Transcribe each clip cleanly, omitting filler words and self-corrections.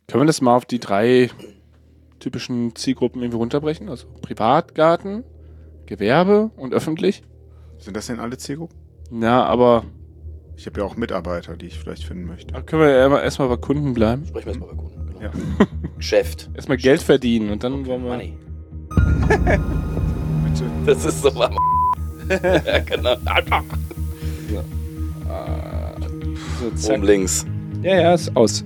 Können wir das mal auf die 3 typischen Zielgruppen irgendwie runterbrechen? Also Privatgarten, Gewerbe und öffentlich? Sind das denn alle Zielgruppen? Na, aber Ich habe ja auch Mitarbeiter, die ich vielleicht finden möchte. können wir ja erstmal bei Kunden bleiben. Sprechen wir erstmal bei Kunden. Genau. Ja. Geschäft. Erstmal Geld verdienen und dann wollen wir... Money. Bitte. Das ist so warm. Ja, genau. So, zack. Oben links. Ja, ist aus.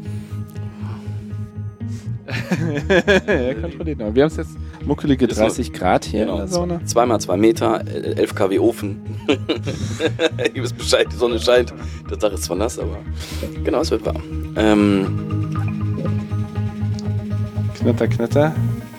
Ja, kontrolliert noch. Wir haben es jetzt muckelige Ist 30 Grad hier in Genau. der Sauna. 2x2 Meter, 11 kW Ofen. Ihr wisst Bescheid, die Sonne scheint. Der Tag ist zwar nass, aber genau, es wird warm. Knatter, knatter.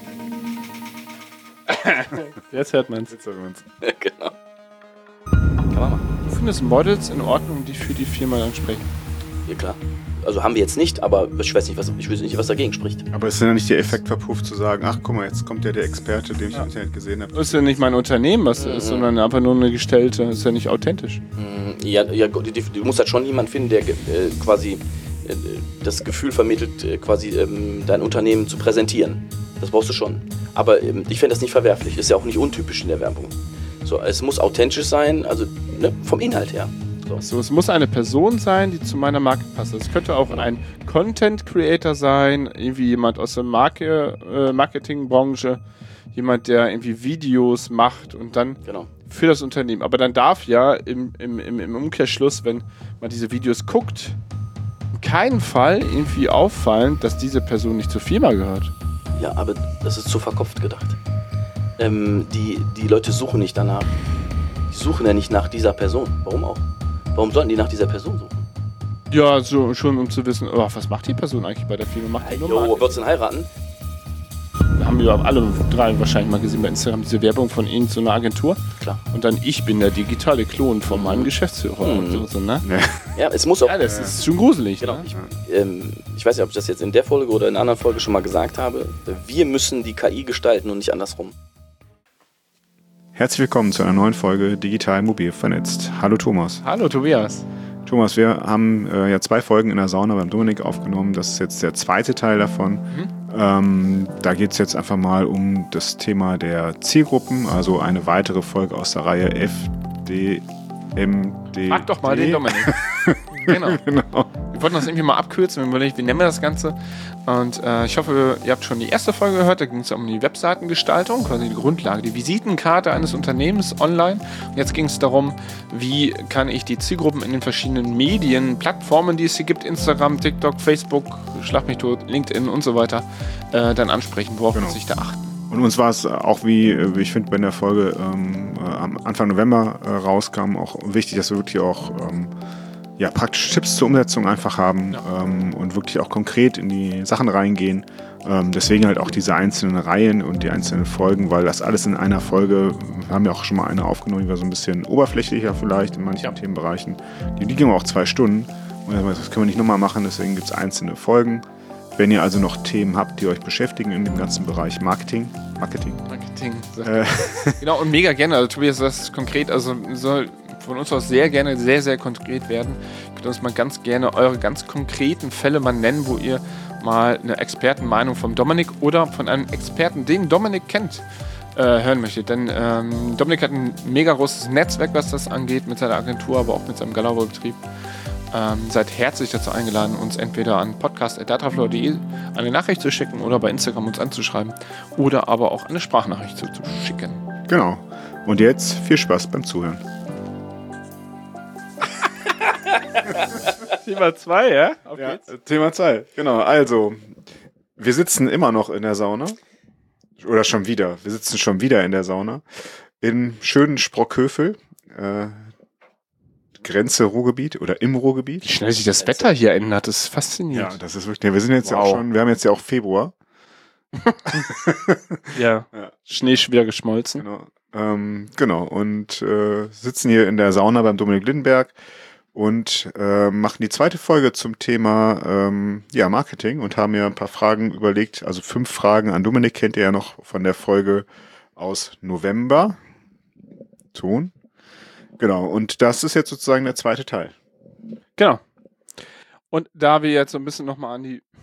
Jetzt hört man's. Jetzt hören wir uns. Genau. Kann man machen. Du findest Models in Ordnung, die für die Firma dann sprechen? Ja, klar. Also haben wir jetzt nicht, aber ich weiß nicht, was dagegen spricht. Aber ist denn ja nicht der Effekt verpufft zu sagen, ach guck mal, jetzt kommt ja der Experte, den ich im Internet gesehen habe. Das ist ja nicht mein Unternehmen, was das ist, sondern einfach nur eine gestellte. Das ist ja nicht authentisch. Ja, du musst halt schon jemanden finden, der quasi das Gefühl vermittelt, quasi dein Unternehmen zu präsentieren. Das brauchst du schon. Aber ich fände das nicht verwerflich. Ist ja auch nicht untypisch in der Werbung. So, es muss authentisch sein, also vom Inhalt her. So, es muss eine Person sein, die zu meiner Marke passt. Es könnte auch ein Content Creator sein, irgendwie jemand aus der Marketingbranche, jemand, der irgendwie Videos macht und dann Genau. für das Unternehmen. Aber dann darf ja im Umkehrschluss, wenn man diese Videos guckt, in keinem Fall irgendwie auffallen, dass diese Person nicht zur Firma gehört. Ja, aber das ist zu verkopft gedacht. Die Leute suchen nicht danach. Die suchen ja nicht nach dieser Person. Warum auch? Warum sollten die nach dieser Person suchen? Ja, so, schon um zu wissen, was macht die Person eigentlich bei der Firma? Macht die nur Jo, Marketing? wird's denn heiraten? Wir haben ja alle 3 wahrscheinlich mal gesehen bei Instagram, diese Werbung von ihnen zu einer Agentur. Klar. Und dann, ich bin der digitale Klon von meinem Geschäftsführer. Und so, ne? Ja, es muss auch. Ja, das ist schon gruselig. Genau. Ne? Ich weiß nicht, ob ich das jetzt in der Folge oder in einer anderen Folge schon mal gesagt habe. Wir müssen die KI gestalten und nicht andersrum. Herzlich willkommen zu einer neuen Folge Digital Mobil vernetzt. Hallo Thomas. Hallo Tobias. Thomas, wir haben ja 2 Folgen in der Sauna beim Dominik aufgenommen. Das ist jetzt der zweite Teil davon. Da geht es jetzt einfach mal um das Thema der Zielgruppen, also eine weitere Folge aus der Reihe FDMD. Frag doch mal den Dominik. Genau. Genau. Wir wollten das irgendwie mal abkürzen, wir haben überlegt, wie nennen wir das Ganze. Und ich hoffe, ihr habt schon die erste Folge gehört, da ging es um die Webseitengestaltung, quasi die Grundlage, die Visitenkarte eines Unternehmens online. Und jetzt ging es darum, wie kann ich die Zielgruppen in den verschiedenen Medien, Plattformen, die es hier gibt, Instagram, TikTok, Facebook, Schlag mich tot, LinkedIn und so weiter, dann ansprechen, worauf muss ich da achten. Und uns war es auch, wie ich finde, bei der Folge am Anfang November rauskam, auch wichtig, dass wir wirklich auch praktische Tipps zur Umsetzung einfach haben und wirklich auch konkret in die Sachen reingehen. Deswegen halt auch diese einzelnen Reihen und die einzelnen Folgen, weil das alles in einer Folge, wir haben ja auch schon mal eine aufgenommen, die war so ein bisschen oberflächlicher vielleicht in manchen Themenbereichen. Die ging auch 2 Stunden und das können wir nicht nochmal machen, deswegen gibt es einzelne Folgen. Wenn ihr also noch Themen habt, die euch beschäftigen in dem ganzen Bereich Marketing. Genau, und mega gerne, also Tobias, das ist konkret, also soll von uns aus sehr gerne, sehr, sehr konkret werden. Ihr könnt uns mal ganz gerne eure ganz konkreten Fälle mal nennen, wo ihr mal eine Expertenmeinung vom Dominik oder von einem Experten, den Dominik kennt, hören möchtet. Denn Dominik hat ein mega großes Netzwerk, was das angeht, mit seiner Agentur, aber auch mit seinem Galauber-Betrieb. Seid herzlich dazu eingeladen, uns entweder an podcast.datraflow.de eine Nachricht zu schicken oder bei Instagram uns anzuschreiben oder aber auch eine Sprachnachricht zu schicken. Genau. Und jetzt viel Spaß beim Zuhören. Thema 2, ja? Auf geht's. Thema 2, genau. Also, wir sitzen immer noch in der Sauna. Oder schon wieder. Wir sitzen schon wieder in der Sauna. In schönen Sprockhövel. Grenze Ruhrgebiet oder im Ruhrgebiet. Wie schnell sich das Wetter hier ändert, das ist faszinierend. Ja, das ist wirklich. Wir sind jetzt ja auch schon, wir haben jetzt ja auch Februar. Ja. Schnee ist wieder geschmolzen. Genau. Genau. Und sitzen hier in der Sauna beim Dominik Lindenberg und machen die zweite Folge zum Thema Marketing und haben mir ein paar Fragen überlegt. Also 5 Fragen an Dominik, kennt ihr ja noch von der Folge aus November. Ton. Genau, und das ist jetzt sozusagen der zweite Teil. Genau. Und da wir jetzt so ein bisschen nochmal an die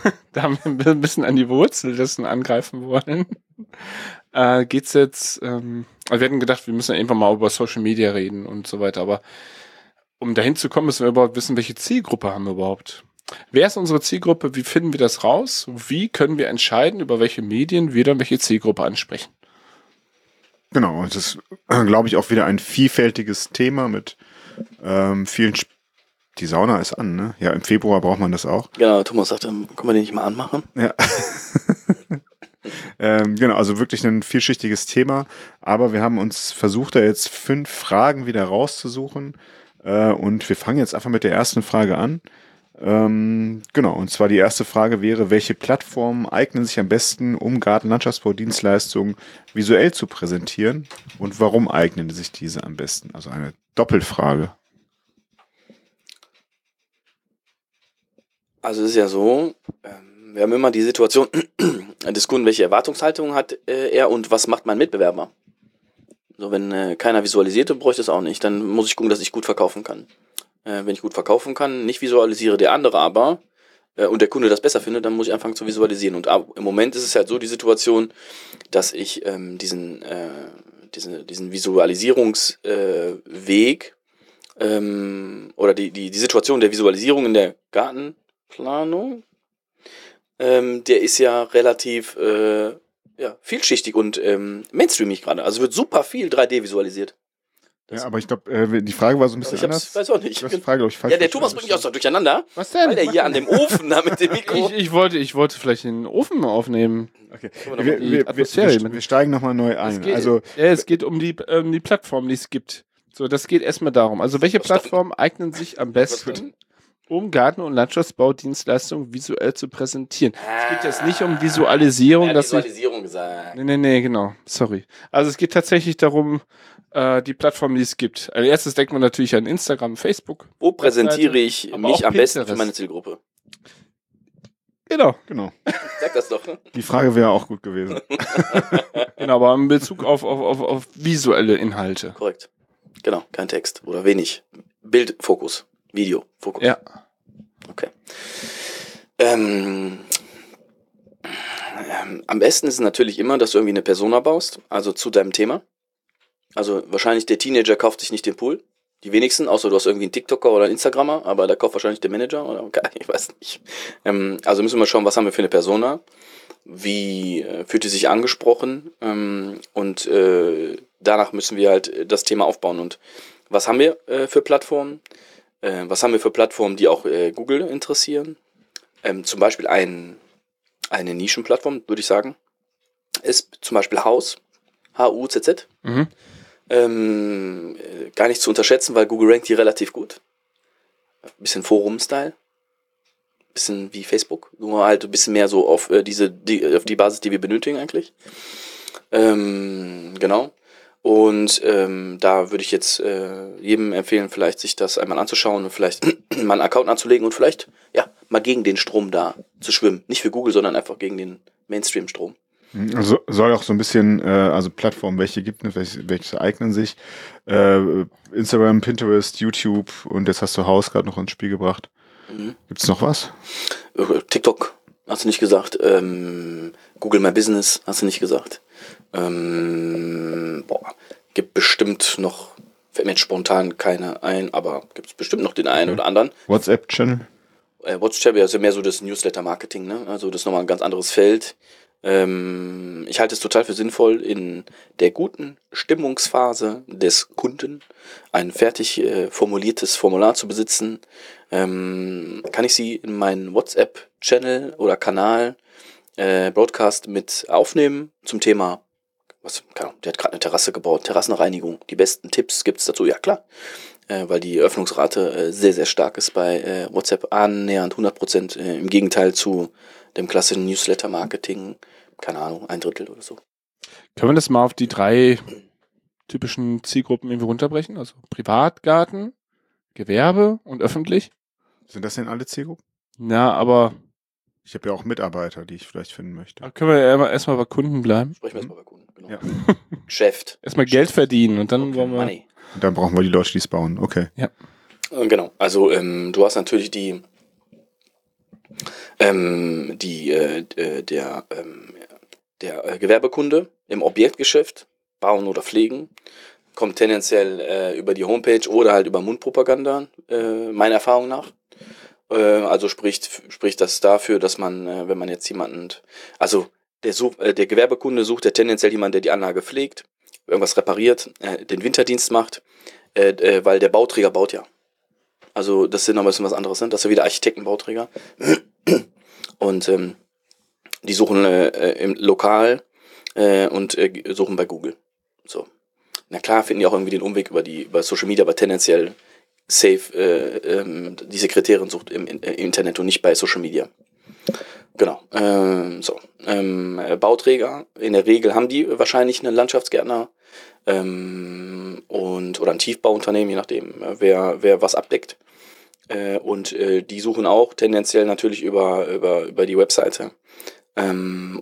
Wurzel dessen angreifen wollen, geht's jetzt, also wir hatten gedacht, wir müssen ja irgendwann mal über Social Media reden und so weiter, aber um dahin zu kommen, müssen wir überhaupt wissen, welche Zielgruppe haben wir überhaupt. Wer ist unsere Zielgruppe? Wie finden wir das raus? Wie können wir entscheiden, über welche Medien wir dann welche Zielgruppe ansprechen? Genau, und das ist, glaube ich, auch wieder ein vielfältiges Thema mit vielen. Die Sauna ist an, ne? Ja, im Februar braucht man das auch. Genau, Thomas sagte, können wir den nicht mal anmachen? Ja. Genau, also wirklich ein vielschichtiges Thema. Aber wir haben uns versucht, da jetzt 5 Fragen wieder rauszusuchen. Und wir fangen jetzt einfach mit der ersten Frage an. Genau, und zwar die erste Frage wäre, welche Plattformen eignen sich am besten, um Garten-Landschaftsbau-Dienstleistungen visuell zu präsentieren? Und warum eignen sich diese am besten? Also eine Doppelfrage. Also es ist ja so, wir haben immer die Situation des Kunden, welche Erwartungshaltung hat er und was macht mein Mitbewerber? So, wenn keiner visualisiert, dann bräuchte ich es auch nicht. Dann muss ich gucken, dass ich gut verkaufen kann. Wenn ich gut verkaufen kann, nicht visualisiere, der andere aber, und der Kunde das besser findet, dann muss ich anfangen zu visualisieren. Und im Moment ist es halt so die Situation, dass ich diesen Visualisierungsweg oder die Situation der Visualisierung in der Gartenplanung, der ist ja relativ vielschichtig und mainstreamig gerade. Also wird super viel 3D visualisiert. Ja, aber ich glaube, die Frage war so ein bisschen anders. Weiß auch nicht. Du hast die Frage, glaube ich, falsch ja, der Thomas bringt mich auch so durcheinander. Was denn? Weil der hier an dem Ofen da mit dem Mikro. Ich wollte vielleicht den Ofen aufnehmen. Okay. Atmosphäre Wir steigen nochmal neu ein. Es geht um die Plattform, die es gibt. So, das geht erstmal darum. Also, welche Plattformen eignen sich am besten, um Garten- und Landschaftsbaudienstleistungen visuell zu präsentieren? Es geht jetzt nicht um Visualisierung. Visualisierung gesagt. Nee, genau. Sorry. Also, es geht tatsächlich darum, die Plattformen, die es gibt. Als erstes denkt man natürlich an Instagram, Facebook. Wo präsentiere ich mich am besten für meine Zielgruppe? Genau. Sag das doch. Die Frage wäre auch gut gewesen. Genau, aber in Bezug auf visuelle Inhalte. Korrekt. Genau, kein Text oder wenig. Bildfokus, Videofokus. Ja. Okay. Am besten ist es natürlich immer, dass du irgendwie eine Persona baust, also zu deinem Thema. Also wahrscheinlich der Teenager kauft sich nicht den Pool. Die wenigsten, außer du hast irgendwie einen TikToker oder einen Instagrammer, aber da kauft wahrscheinlich der Manager oder ich weiß nicht. Also müssen wir schauen, was haben wir für eine Persona, wie fühlt die sich angesprochen und danach müssen wir halt das Thema aufbauen. Und was haben wir für Plattformen? Was haben wir für Plattformen, die auch Google interessieren? Zum Beispiel eine Nischenplattform, würde ich sagen, ist zum Beispiel Haus, HUZZ. Mhm. Gar nicht zu unterschätzen, weil Google rankt die relativ gut. Bisschen Forum-Style. Bisschen wie Facebook. Nur halt ein bisschen mehr so auf auf die Basis, die wir benötigen eigentlich. Genau. Und da würde ich jetzt jedem empfehlen, vielleicht sich das einmal anzuschauen und vielleicht mal einen Account anzulegen und vielleicht mal gegen den Strom da zu schwimmen. Nicht für Google, sondern einfach gegen den Mainstream-Strom. Also soll auch so ein bisschen, also Plattformen, welche gibt es, welche eignen sich? Instagram, Pinterest, YouTube und jetzt hast du Haus gerade noch ins Spiel gebracht. Gibt es noch was? TikTok, hast du nicht gesagt. Google My Business, hast du nicht gesagt. Gibt bestimmt noch, fällt mir jetzt spontan keine ein, aber gibt es bestimmt noch den einen oder anderen. WhatsApp-Channel? WhatsApp ist ja mehr so das Newsletter-Marketing, ne? Also das ist nochmal ein ganz anderes Feld. Ich halte es total für sinnvoll, in der guten Stimmungsphase des Kunden ein fertig formuliertes Formular zu besitzen. Kann ich sie in meinen WhatsApp-Channel oder Kanal Broadcast mit aufnehmen zum Thema, der hat gerade eine Terrasse gebaut, Terrassenreinigung, die besten Tipps gibt's dazu, ja klar, weil die Öffnungsrate sehr, sehr stark ist bei WhatsApp, annähernd 100%, im Gegenteil zu dem klassischen Newsletter-Marketing, keine Ahnung, 1/3 oder so. Können wir das mal auf die 3 typischen Zielgruppen irgendwie runterbrechen? Also Privatgarten, Gewerbe und öffentlich? Sind das denn alle Zielgruppen? Na, aber ich habe ja auch Mitarbeiter, die ich vielleicht finden möchte. Können wir erstmal bei Kunden bleiben? Sprechen wir erstmal bei Kunden, genau. Ja. Geschäft. Erstmal Geld verdienen und dann wollen wir... Money. Und dann brauchen wir die Leute, die es bauen. Okay. Ja. Genau, also du hast natürlich die Der Gewerbekunde im Objektgeschäft, bauen oder pflegen, kommt tendenziell über die Homepage oder halt über Mundpropaganda, meiner Erfahrung nach. Also spricht das dafür, dass man, wenn man jetzt der Gewerbekunde sucht ja tendenziell jemanden, der die Anlage pflegt, irgendwas repariert, den Winterdienst macht, weil der Bauträger baut ja. Also das sind noch ein bisschen was anderes, ne? Das ist ja wieder Architektenbauträger. Und die suchen im Lokal und suchen bei Google. So. Na klar, finden die auch irgendwie den Umweg über Social Media, aber tendenziell safe die Sekretärin sucht im Internet und nicht bei Social Media. Genau. Bauträger, in der Regel haben die wahrscheinlich einen Landschaftsgärtner oder ein Tiefbauunternehmen, je nachdem, wer was abdeckt. Und die suchen auch tendenziell natürlich über die Webseite. Dann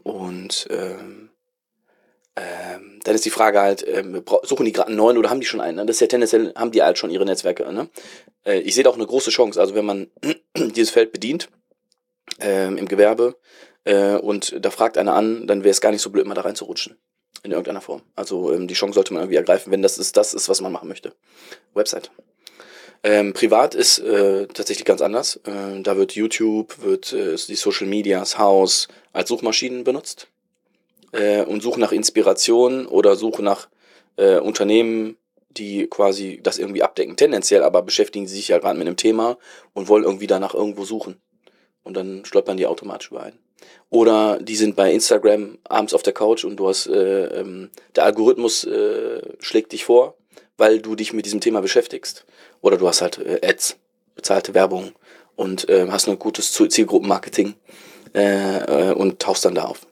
ist die Frage halt, suchen die gerade einen neuen oder haben die schon einen? Ne? Das ist ja tendenziell, haben die halt schon ihre Netzwerke. Ne? Ich sehe da auch eine große Chance. Also wenn man dieses Feld bedient im Gewerbe und da fragt einer an, dann wäre es gar nicht so blöd, mal da reinzurutschen. In irgendeiner Form. Also die Chance sollte man irgendwie ergreifen, wenn das ist, was man machen möchte. Website. Privat ist tatsächlich ganz anders. Da wird YouTube, die Social Medias, Haus als Suchmaschinen benutzt. Und suche nach Inspiration oder suche nach Unternehmen, die quasi das irgendwie abdecken. Tendenziell aber beschäftigen sie sich halt gerade mit einem Thema und wollen irgendwie danach irgendwo suchen. Und dann stolpern die automatisch überein. Oder die sind bei Instagram abends auf der Couch und du hast der Algorithmus schlägt dich vor, weil du dich mit diesem Thema beschäftigst. Oder du hast halt Ads, bezahlte Werbung und hast ein gutes Zielgruppenmarketing und tauchst dann da auf.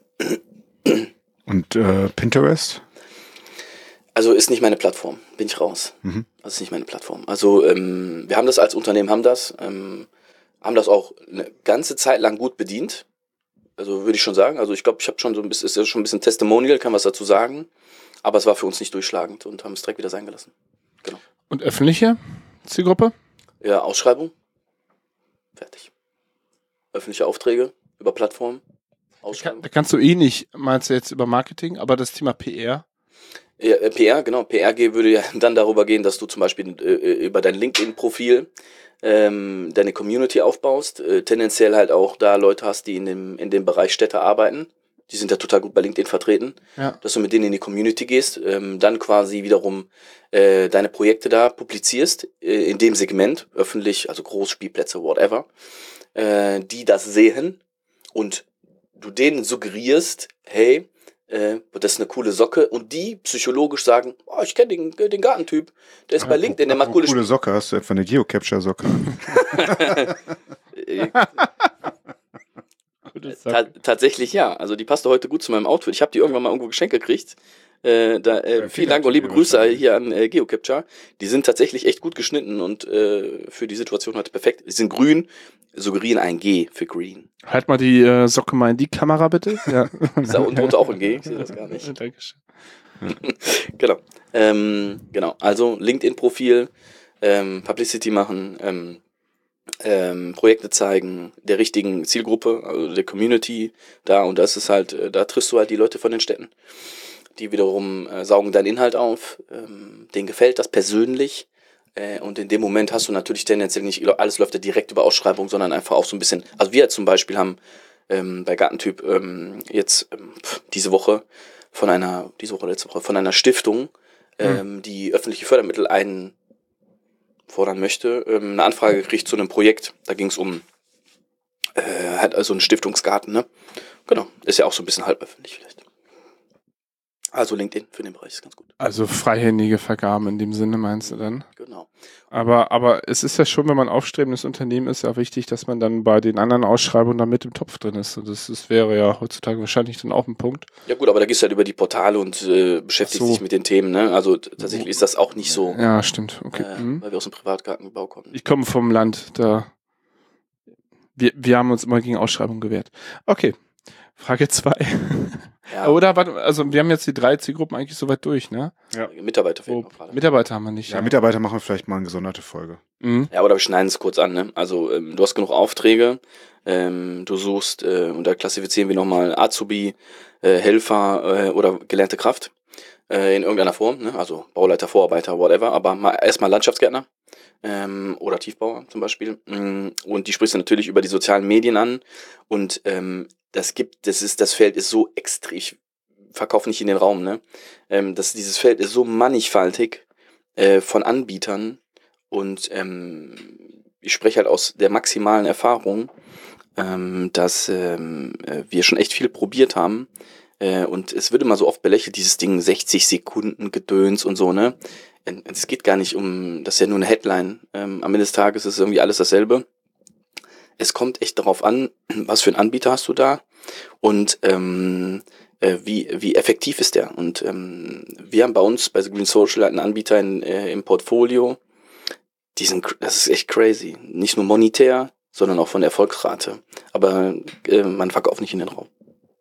Und Pinterest? Also ist nicht meine Plattform, bin ich raus. Das ist nicht meine Plattform. Also wir haben das als Unternehmen, haben das auch eine ganze Zeit lang gut bedient. Also würde ich schon sagen. Also ich glaube, ich habe schon ist ja schon ein bisschen Testimonial, kann was dazu sagen. Aber es war für uns nicht durchschlagend und haben es direkt wieder sein gelassen. Genau. Und öffentliche Zielgruppe? Ja, Ausschreibung. Fertig. Öffentliche Aufträge über Plattformen. Da kannst du nicht, meinst du jetzt über Marketing, aber das Thema PR? Ja, PR, genau. PR würde ja dann darüber gehen, dass du zum Beispiel über dein LinkedIn-Profil deine Community aufbaust, tendenziell halt auch da Leute hast, die in dem Bereich Städte arbeiten. Die sind ja total gut bei LinkedIn vertreten. Ja. Dass du mit denen in die Community gehst, dann quasi wiederum deine Projekte da publizierst, in dem Segment, öffentlich, also Großspielplätze, whatever, die das sehen und du denen suggerierst, hey, das ist eine coole Socke und die psychologisch sagen, oh, ich kenne den Gartentyp, der ist bei LinkedIn, der macht coole Socke, hast du etwa eine Geocapture-Socke? Tatsächlich ja, also die passte heute gut zu meinem Outfit. Ich habe die irgendwann mal irgendwo geschenkt gekriegt. Vielen Dank und liebe Grüße hier an Geocapture. Die sind tatsächlich echt gut geschnitten und für die Situation heute perfekt. Die sind grün, suggerieren ein G für green. Halt mal die Socke mal in die Kamera, bitte. Ja. Ist da unten drunter auch ein G? Ich sehe das gar nicht. Dankeschön. Genau. Genau. Also LinkedIn-Profil, Publicity machen, Projekte zeigen, der richtigen Zielgruppe, also der Community da und das ist halt, da triffst du halt die Leute von den Städten. Die wiederum saugen deinen Inhalt auf, denen gefällt das persönlich und in dem Moment hast du natürlich tendenziell nicht, alles läuft ja direkt über Ausschreibung, sondern einfach auch so ein bisschen, also wir zum Beispiel haben bei Gartentyp jetzt letzte Woche von einer Stiftung, die öffentliche Fördermittel einfordern möchte, eine Anfrage gekriegt zu einem Projekt, da ging es um halt also einen Stiftungsgarten, ne? Genau, ist ja auch so ein bisschen halb öffentlich vielleicht. Also LinkedIn für den Bereich ist ganz gut. Also freihändige Vergaben in dem Sinne meinst du dann? Genau. Aber es ist ja schon, wenn man aufstrebendes Unternehmen ist, ja wichtig, dass man dann bei den anderen Ausschreibungen da mit im Topf drin ist. Und das wäre ja heutzutage wahrscheinlich dann auch ein Punkt. Ja gut, aber da gehst du halt über die Portale und beschäftigst dich mit den Themen. Ne? Also tatsächlich ist das auch nicht so. Ja, stimmt. Okay. Weil wir aus dem Privatgartenbau kommen. Ich komme vom Land, da wir haben uns immer gegen Ausschreibungen gewehrt. Okay. Frage 2. Ja. Oder, warte, also wir haben jetzt die 3 Zielgruppen eigentlich soweit durch, ne? Mitarbeiter fehlen noch gerade. Mitarbeiter haben wir nicht. Ja, Mitarbeiter machen wir vielleicht mal eine gesonderte Folge. Mhm. Ja, oder wir schneiden es kurz an. Ne? Also du hast genug Aufträge, du suchst, und da klassifizieren wir nochmal Azubi, Helfer oder gelernte Kraft in irgendeiner Form. Ne? Also Bauleiter, Vorarbeiter, whatever. Aber erstmal Landschaftsgärtner oder Tiefbauer zum Beispiel. Und die sprichst du natürlich über die sozialen Medien an. Und das Feld ist so extrem, ich verkaufe nicht in den Raum, ne? Dieses Feld ist so mannigfaltig von Anbietern. Und ich spreche halt aus der maximalen Erfahrung, dass wir schon echt viel probiert haben. Und es wird immer so oft belächelt, dieses Ding 60 Sekunden Gedöns und so, ne? Es geht gar nicht um, das ist ja nur eine Headline. Am Ende des Tages ist irgendwie alles dasselbe. Es kommt echt darauf an, was für einen Anbieter hast du da und wie effektiv ist der. Und wir haben bei uns bei The Green Social einen Anbieter im Portfolio, das ist echt crazy. Nicht nur monetär, sondern auch von der Erfolgsrate. Aber man verkauft nicht in den Raum.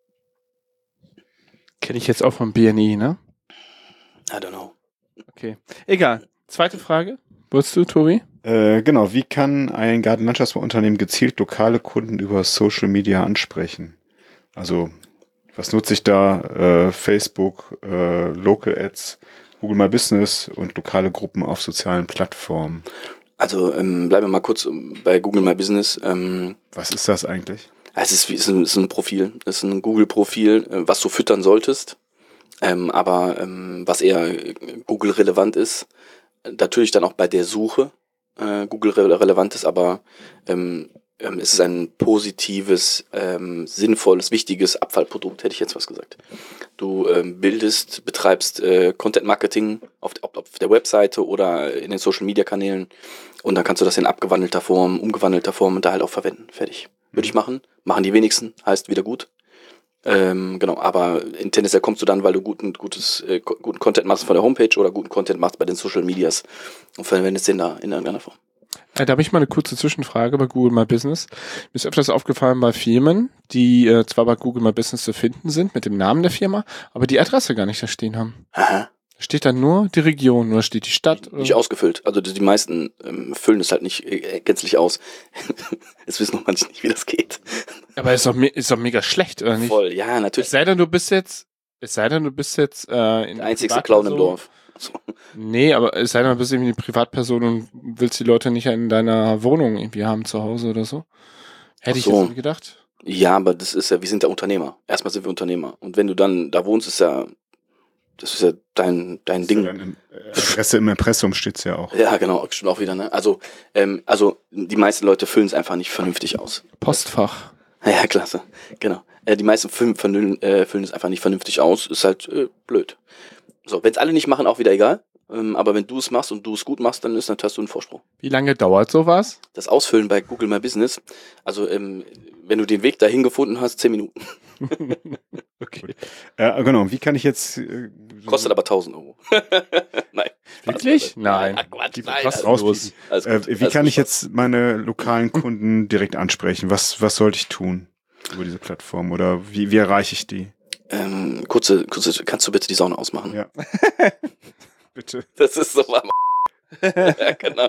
Kenne ich jetzt auch vom BNI, ne? I don't know. Okay. Egal. Zweite Frage. Wolltest du, Tori? Genau, wie kann ein Gartenlandschaftsbauunternehmen gezielt lokale Kunden über Social Media ansprechen? Also, was nutze ich da? Facebook, Local Ads, Google My Business und lokale Gruppen auf sozialen Plattformen. Also bleiben wir mal kurz bei Google My Business. Was ist das eigentlich? Es ist ein Profil, es ist ein Google-Profil, was du füttern solltest, aber was eher Google-relevant ist, natürlich dann auch bei der Suche Google-relevant ist, aber es ist ein positives, sinnvolles, wichtiges Abfallprodukt, hätte ich jetzt was gesagt. Du betreibst Content-Marketing auf der Webseite oder in den Social-Media-Kanälen und dann kannst du das in abgewandelter Form, umgewandelter Form und da halt auch verwenden. Fertig. Würde ich machen. Machen die wenigsten, heißt wieder gut. Genau, aber in tendenziell kommst du dann, weil du guten Content machst von der Homepage oder guten Content machst bei den Social Medias und verwendest den da in irgendeiner Form. Da habe ich mal eine kurze Zwischenfrage bei Google My Business. Mir ist öfters aufgefallen bei Firmen, die zwar bei Google My Business zu finden sind mit dem Namen der Firma, aber die Adresse gar nicht da stehen haben. Aha. Steht da nur die Region oder steht die Stadt? Nicht ausgefüllt. Also die meisten füllen es halt nicht gänzlich aus. Es wissen noch manche nicht, wie das geht. Aber ist doch mega schlecht, oder nicht? Voll, ja, natürlich. Es sei denn, du bist jetzt der einzigste Clown im Dorf. So. Nee, aber es sei denn, du bist irgendwie eine Privatperson und willst die Leute nicht in deiner Wohnung irgendwie haben zu Hause oder so. Hätte ich jetzt nicht gedacht. Ja, aber das ist ja, wir sind ja Unternehmer. Erstmal sind wir Unternehmer. Und wenn du dann da wohnst, das ist ja dein Ding. Deine Adresse im Impressum steht's ja auch. Ja, genau, stimmt auch wieder, ne? Also die meisten Leute füllen es einfach nicht vernünftig aus. Postfach. Ja, klasse. Genau. Die meisten füllen es einfach nicht vernünftig aus. Ist halt blöd. So, wenn es alle nicht machen, auch wieder egal. Aber wenn du es machst und du es gut machst, dann hast du einen Vorsprung. Wie lange dauert sowas? Das Ausfüllen bei Google My Business, also wenn du den Weg dahin gefunden hast, 10 Minuten. Okay. Genau, wie kann ich jetzt... Kostet aber 1.000 Euro. Nein. Wirklich? Nein. Ach Quatsch, Die nein. kostenlos. Wie kann ich jetzt meine lokalen Kunden direkt ansprechen? Was sollte ich tun über diese Plattform? Oder wie erreiche ich die? Kurze, kannst du bitte die Sauna ausmachen? Ja. Bitte. Das ist so warm. Ja, genau.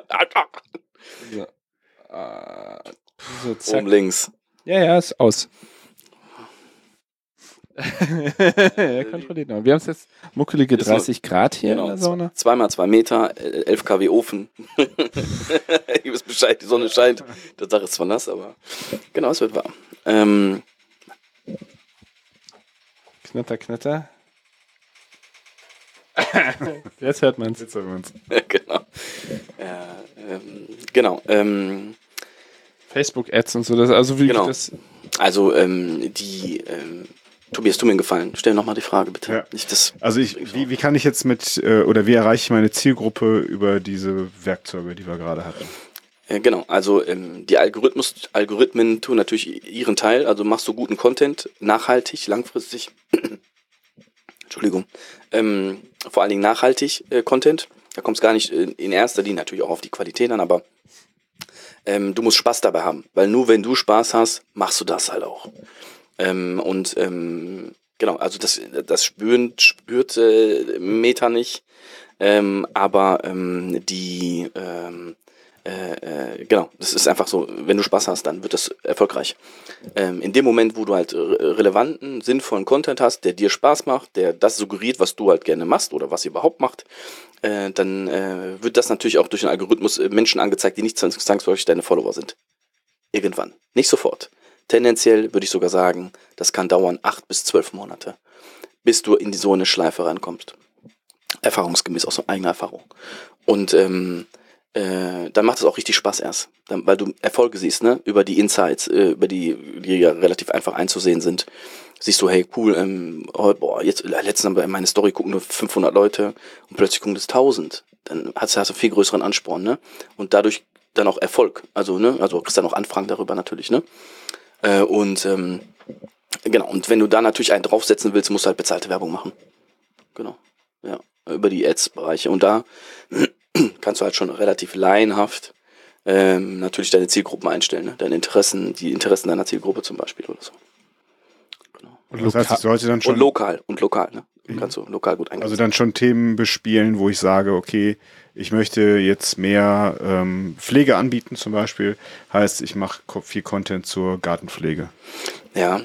So, zack. Oben links. Ja, ist aus. Ja, kontrolliert noch. Wir haben es jetzt muckelige Ist 30 Grad hier Genau. in der Sauna. 2x2 Meter, 11 kW Ofen. Ihr wisst Bescheid, die Sonne scheint. Der Dach ist zwar nass, aber genau, es wird warm. Knatter, knatter. Jetzt hört man's. Jetzt hören wir uns. Genau. Genau. Facebook-Ads und so. Das, also wie Genau. das. Also Tobias, tu mir einen Gefallen. Stell nochmal die Frage, bitte. Ja. Nicht das. Also wie kann ich jetzt oder wie erreiche ich meine Zielgruppe über diese Werkzeuge, die wir gerade hatten? Genau, also die Algorithmen tun natürlich ihren Teil, also machst du guten Content, nachhaltig, langfristig, Entschuldigung, vor allen Dingen nachhaltig Content, da kommt es gar nicht in erster Linie natürlich auch auf die Qualität an, aber du musst Spaß dabei haben, weil nur wenn du Spaß hast, machst du das halt auch. Genau, also das spürt Meta nicht, aber genau, das ist einfach so, wenn du Spaß hast, dann wird das erfolgreich. In dem Moment, wo du halt relevanten, sinnvollen Content hast, der dir Spaß macht, der das suggeriert, was du halt gerne machst oder was ihr überhaupt macht, dann wird das natürlich auch durch den Algorithmus Menschen angezeigt, die nicht zwangsläufig deine Follower sind. Irgendwann. Nicht sofort. Tendenziell würde ich sogar sagen, das kann dauern 8 bis 12 Monate, bis du in so eine Schleife reinkommst. Erfahrungsgemäß aus eigener Erfahrung. Und dann macht es auch richtig Spaß erst, weil du Erfolge siehst, ne? Über die Insights, die ja relativ einfach einzusehen sind. Siehst du, hey, cool, letztens haben wir meine Story gucken nur 500 Leute und plötzlich gucken das 1000. Dann hast du einen viel größeren Ansporn, ne? Und dadurch dann auch Erfolg. Also, ne? Also kriegst dann auch Anfragen darüber natürlich, ne? Genau, und wenn du da natürlich einen draufsetzen willst, musst du halt bezahlte Werbung machen. Genau. Ja. Über die Ads-Bereiche. Und da kannst du halt schon relativ laienhaft natürlich deine Zielgruppen einstellen, ne? Deine Interessen, die Interessen deiner Zielgruppe zum Beispiel oder so. Genau. Und das heißt, ich sollte dann schon... Und lokal, ne? Kannst du lokal gut einsetzen. Also dann schon Themen bespielen, wo ich sage, okay, ich möchte jetzt mehr Pflege anbieten zum Beispiel. Heißt, ich mache viel Content zur Gartenpflege. Ja,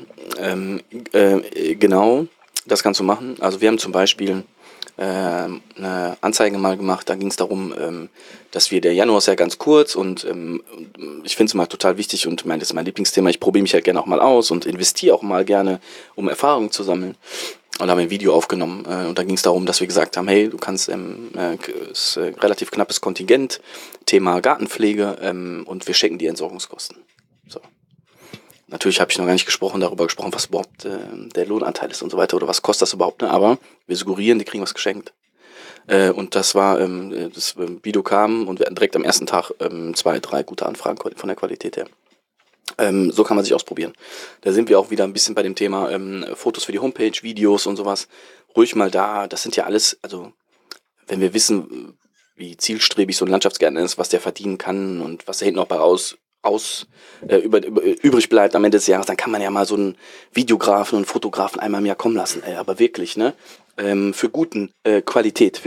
genau, das kannst du machen. Also wir haben zum Beispiel eine Anzeige mal gemacht, da ging es darum, dass der Januar ist ja ganz kurz und ich finde es mal total wichtig und das ist mein Lieblingsthema, ich probiere mich halt gerne auch mal aus und investiere auch mal gerne, um Erfahrungen zu sammeln. Und haben ein Video aufgenommen und da ging es darum, dass wir gesagt haben, hey, du kannst ist relativ knappes Kontingent, Thema Gartenpflege und wir schenken dir Entsorgungskosten. So. Natürlich habe ich noch gar nicht darüber gesprochen, was überhaupt der Lohnanteil ist und so weiter oder was kostet das überhaupt, ne? Aber wir suggerieren, die kriegen was geschenkt. Und das war, das Video kam und wir hatten direkt am ersten Tag 2, 3 gute Anfragen von der Qualität her. So kann man sich ausprobieren. Da sind wir auch wieder ein bisschen bei dem Thema Fotos für die Homepage, Videos und sowas. Ruhig mal da, das sind ja alles, also wenn wir wissen, wie zielstrebig so ein Landschaftsgärtner ist, was der verdienen kann und was da hinten noch bei übrig bleibt am Ende des Jahres, dann kann man ja mal so einen Videografen und Fotografen einmal im Jahr kommen lassen. Aber wirklich, ne? Für gute Qualität.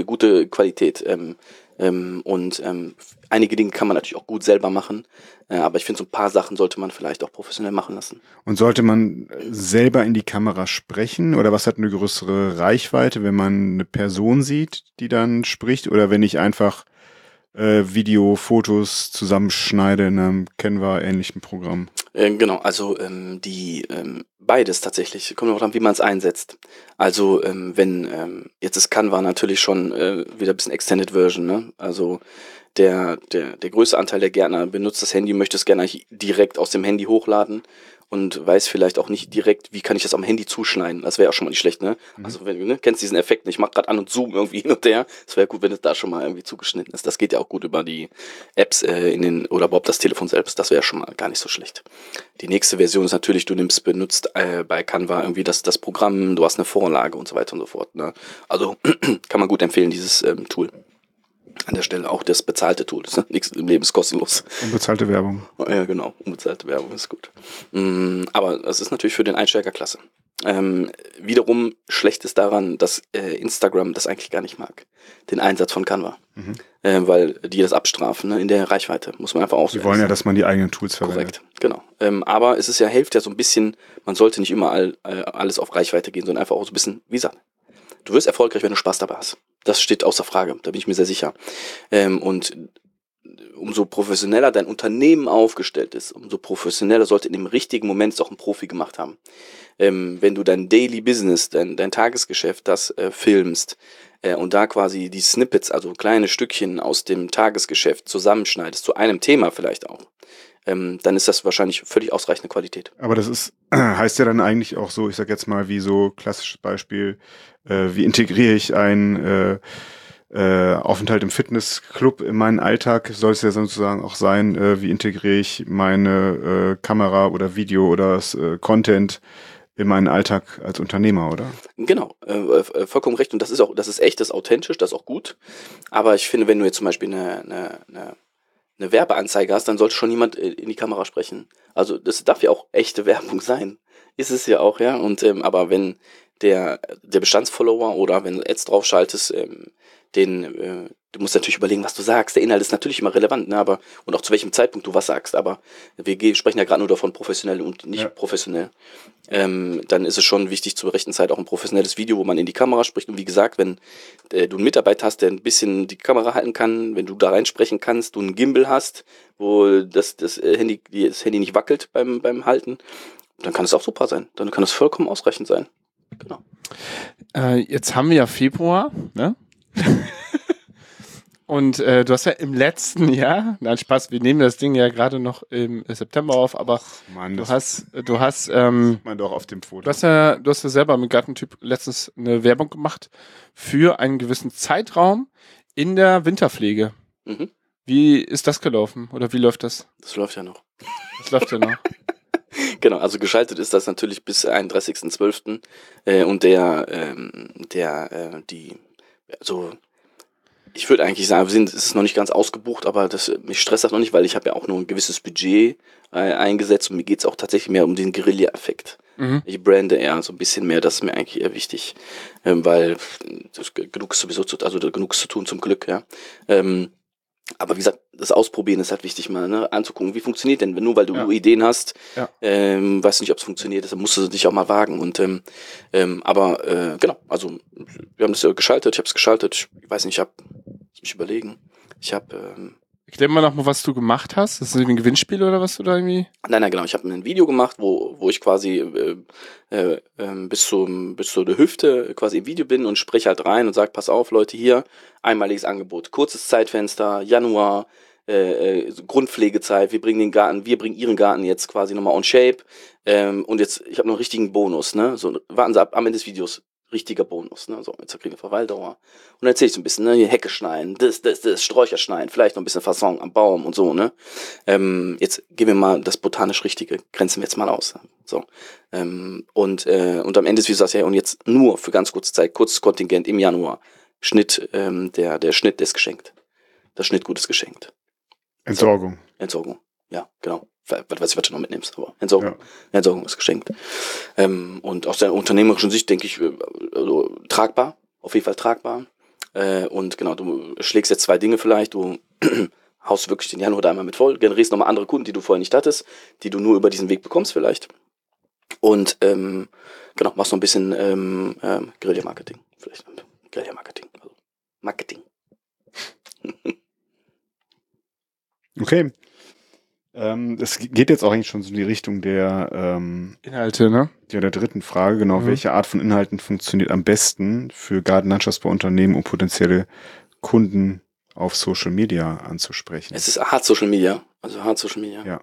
Einige Dinge kann man natürlich auch gut selber machen, aber ich finde, so ein paar Sachen sollte man vielleicht auch professionell machen lassen. Und sollte man selber in die Kamera sprechen oder was hat eine größere Reichweite, wenn man eine Person sieht, die dann spricht oder wenn ich einfach Video, Fotos zusammenschneide in einem Canva-ähnlichen Programm? Genau, also beides tatsächlich. Kommt auch an, wie man es einsetzt. Also jetzt ist Canva natürlich schon wieder ein bisschen Extended Version, ne? Also der größte Anteil der Gärtner benutzt das Handy, möchte es gerne direkt aus dem Handy hochladen und weiß vielleicht auch nicht direkt, wie kann ich das am Handy zuschneiden. Das wäre auch schon mal nicht schlecht, ne? Mhm. Also wenn du kennst diesen Effekt, ich mache gerade an und zoom irgendwie hin und her. Es wäre gut, wenn es da schon mal irgendwie zugeschnitten ist. Das geht ja auch gut über die Apps oder überhaupt das Telefon selbst. Das wäre schon mal gar nicht so schlecht. Die nächste Version ist natürlich, benutzt bei Canva irgendwie das Programm, du hast eine Vorlage und so weiter und so fort, ne? Also kann man gut empfehlen, dieses Tool. An der Stelle auch das bezahlte Tool. Das ist nichts im Leben ist kostenlos. Unbezahlte Werbung. Ja, genau. Unbezahlte Werbung ist gut. Aber das ist natürlich für den Einsteiger klasse. Wiederum schlecht ist daran, dass Instagram das eigentlich gar nicht mag. Den Einsatz von Canva. Mhm. Weil die das abstrafen, ne, in der Reichweite. Muss man einfach auch so. Die wollen ja, dass man die eigenen Tools verwendet. Korrekt, genau. Aber es ist hilft ja so ein bisschen, man sollte nicht immer alles auf Reichweite gehen, sondern einfach auch so ein bisschen, wie gesagt, du wirst erfolgreich, wenn du Spaß dabei hast. Das steht außer Frage, da bin ich mir sehr sicher. Und umso professioneller dein Unternehmen aufgestellt ist, umso professioneller sollte in dem richtigen Moment es auch ein Profi gemacht haben. Wenn du dein Daily Business, dein Tagesgeschäft, das filmst und da quasi die Snippets, also kleine Stückchen aus dem Tagesgeschäft zusammenschneidest, zu einem Thema vielleicht auch, dann ist das wahrscheinlich völlig ausreichende Qualität. Aber das heißt ja dann eigentlich auch so, ich sag jetzt mal wie so klassisches Beispiel, wie integriere ich einen Aufenthalt im Fitnessclub in meinen Alltag, soll es ja sozusagen auch sein, wie integriere ich meine Kamera oder Video oder Content in meinen Alltag als Unternehmer, oder? Genau, vollkommen recht. Und das ist echt, das ist authentisch, das ist auch gut. Aber ich finde, wenn du jetzt zum Beispiel eine Werbeanzeige hast, dann sollte schon jemand in die Kamera sprechen. Also das darf ja auch echte Werbung sein. Ist es ja auch, ja. Und aber wenn der Bestandsfollower oder wenn du Ads draufschaltest, du musst natürlich überlegen, was du sagst. Der Inhalt ist natürlich immer relevant, ne? Aber und auch zu welchem Zeitpunkt du was sagst. Aber wir sprechen ja gerade nur davon professionell und nicht professionell. Dann ist es schon wichtig, zur rechten Zeit auch ein professionelles Video, wo man in die Kamera spricht. Und wie gesagt, wenn du einen Mitarbeiter hast, der ein bisschen die Kamera halten kann, wenn du da reinsprechen kannst, du einen Gimbal hast, wo das Handy nicht wackelt beim Halten, dann kann es auch super sein. Dann kann es vollkommen ausreichend sein. Genau. Jetzt haben wir ja Februar, ne? Und du hast ja im letzten Jahr, nein, Spaß, wir nehmen das Ding ja gerade noch im September auf, aber Mann, du hast man doch auf dem Foto. du hast ja selber mit Gartentyp letztens eine Werbung gemacht für einen gewissen Zeitraum in der Winterpflege. Mhm. Wie ist das gelaufen? Oder wie läuft das? Das läuft ja noch. Das läuft ja noch. Genau, also geschaltet ist das natürlich bis 31.12. Und ich würde eigentlich sagen, es ist noch nicht ganz ausgebucht, aber mich stresst das noch nicht, weil ich habe ja auch nur ein gewisses Budget eingesetzt und mir geht es auch tatsächlich mehr um den Guerilla-Effekt. Mhm. Ich brande eher so ein bisschen mehr, das ist mir eigentlich eher wichtig, weil genug ist genug ist zu tun zum Glück, ja. Aber wie gesagt, das Ausprobieren ist halt wichtig, mal anzugucken, wie funktioniert denn, nur weil du Ideen hast, weißt du nicht, ob es funktioniert, deshalb musst du dich auch mal wagen. Und genau, also wir haben das ja geschaltet, ich habe es geschaltet, ich weiß nicht, lass mich überlegen, Erklär mal noch mal, was du gemacht hast. Das ist ein Gewinnspiel oder was du da irgendwie? Nein, genau. Ich habe ein Video gemacht, wo ich quasi bis zur Hüfte quasi im Video bin und spreche halt rein und sage, pass auf, Leute, hier, einmaliges Angebot, kurzes Zeitfenster, Januar, Grundpflegezeit, wir bringen Ihren Garten jetzt quasi nochmal on shape. Und jetzt, ich habe noch einen richtigen Bonus, ne? So, warten Sie ab, am Ende des Videos. Richtiger Bonus, ne? So, jetzt kriegen wir Verweildauer. Und dann erzähl ich so ein bisschen, ne? Hier Hecke schneiden, das, Sträucher schneiden, vielleicht noch ein bisschen Fasson am Baum und so, ne? Jetzt gehen wir mal das botanisch Richtige, grenzen wir jetzt mal aus. So. Und am Ende des Videos sagst du, ja, und jetzt nur für ganz kurze Zeit, kurzes Kontingent im Januar. Schnitt, der Schnitt ist geschenkt. Das Schnittgut ist geschenkt. Entsorgung. Entsorgung, ja, genau. Was du noch mitnimmst, aber Entsorgung ist geschenkt. Und aus der unternehmerischen Sicht denke ich, also tragbar, auf jeden Fall tragbar. Und genau, du schlägst jetzt zwei Dinge vielleicht, du haust wirklich den Januar da einmal mit voll, generierst nochmal andere Kunden, die du vorher nicht hattest, die du nur über diesen Weg bekommst vielleicht. Und genau, machst noch ein bisschen Guerilla-Marketing, vielleicht. Guerilla-Marketing, also Marketing. Okay. Es geht jetzt auch eigentlich schon so in die Richtung der Inhalte, ne? Ja, der dritten Frage, genau. Welche Art von Inhalten funktioniert am besten für Gartenlandschaftsbauunternehmen, um potenzielle Kunden auf Social Media anzusprechen? Es ist Hard Social Media. Also Hard Social Media. Ja.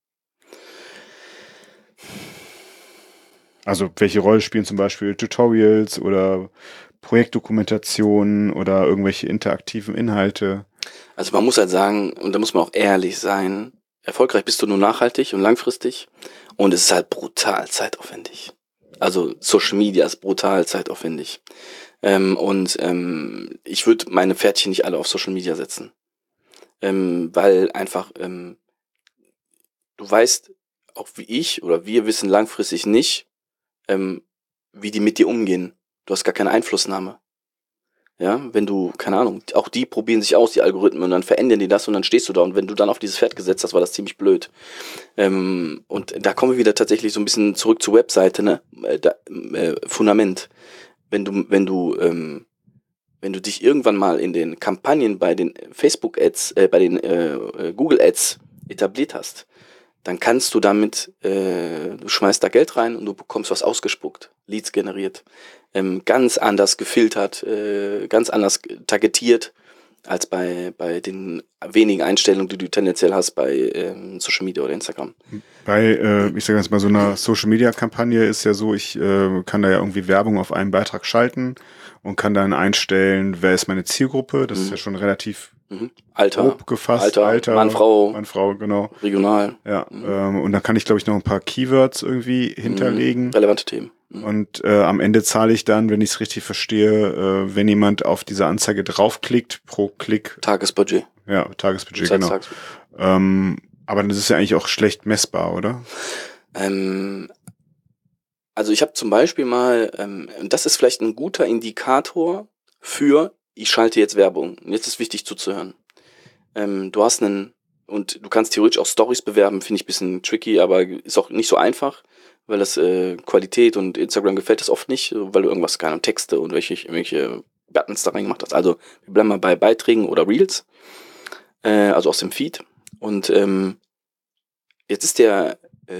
Also welche Rolle spielen zum Beispiel Tutorials oder Projektdokumentationen oder irgendwelche interaktiven Inhalte? Also man muss halt sagen, und da muss man auch ehrlich sein, erfolgreich bist du nur nachhaltig und langfristig und es ist halt brutal zeitaufwendig. Also Social Media ist brutal zeitaufwendig. Ich würde meine Pferdchen nicht alle auf Social Media setzen. Weil einfach, du weißt, auch wie ich oder wir wissen langfristig nicht, wie die mit dir umgehen. Du hast gar keine Einflussnahme. Ja, wenn du, keine Ahnung, auch die probieren sich aus, die Algorithmen, und dann verändern die das und dann stehst du da und wenn du dann auf dieses Pferd gesetzt hast, war das ziemlich blöd. Und da kommen wir wieder tatsächlich so ein bisschen zurück zur Webseite, ne? Fundament. Wenn du dich irgendwann mal in den Kampagnen bei den Facebook-Ads, bei den Google-Ads etabliert hast, dann kannst du damit, du schmeißt da Geld rein und du bekommst was ausgespuckt, Leads generiert, ganz anders gefiltert, ganz anders targetiert als bei den wenigen Einstellungen, die du tendenziell hast bei Social Media oder Instagram. Bei, ich sage jetzt mal, so einer Social Media Kampagne ist ja so, ich kann da ja irgendwie Werbung auf einen Beitrag schalten und kann dann einstellen, wer ist meine Zielgruppe. Das ist ja schon relativ Alter, grob gefasst. Alter, Mann, Frau, genau. Regional. Ja, und dann kann ich, glaube ich, noch ein paar Keywords irgendwie hinterlegen. Relevante Themen. Und am Ende zahle ich dann, wenn ich es richtig verstehe, wenn jemand auf diese Anzeige draufklickt, pro Klick. Tagesbudget. Ja, Tagesbudget, genau. Aber das ist ja eigentlich auch schlecht messbar, oder? Also ich habe zum Beispiel mal, das ist vielleicht ein guter Indikator für, ich schalte jetzt Werbung. Und jetzt ist wichtig zuzuhören. Du hast und du kannst theoretisch auch Stories bewerben, finde ich ein bisschen tricky, aber ist auch nicht so einfach, weil das Qualität und Instagram gefällt das oft nicht, weil du irgendwas, keine Ahnung, Texte und irgendwelche Buttons da reingemacht hast. Also wir bleiben mal bei Beiträgen oder Reels, also aus dem Feed. Und jetzt ist der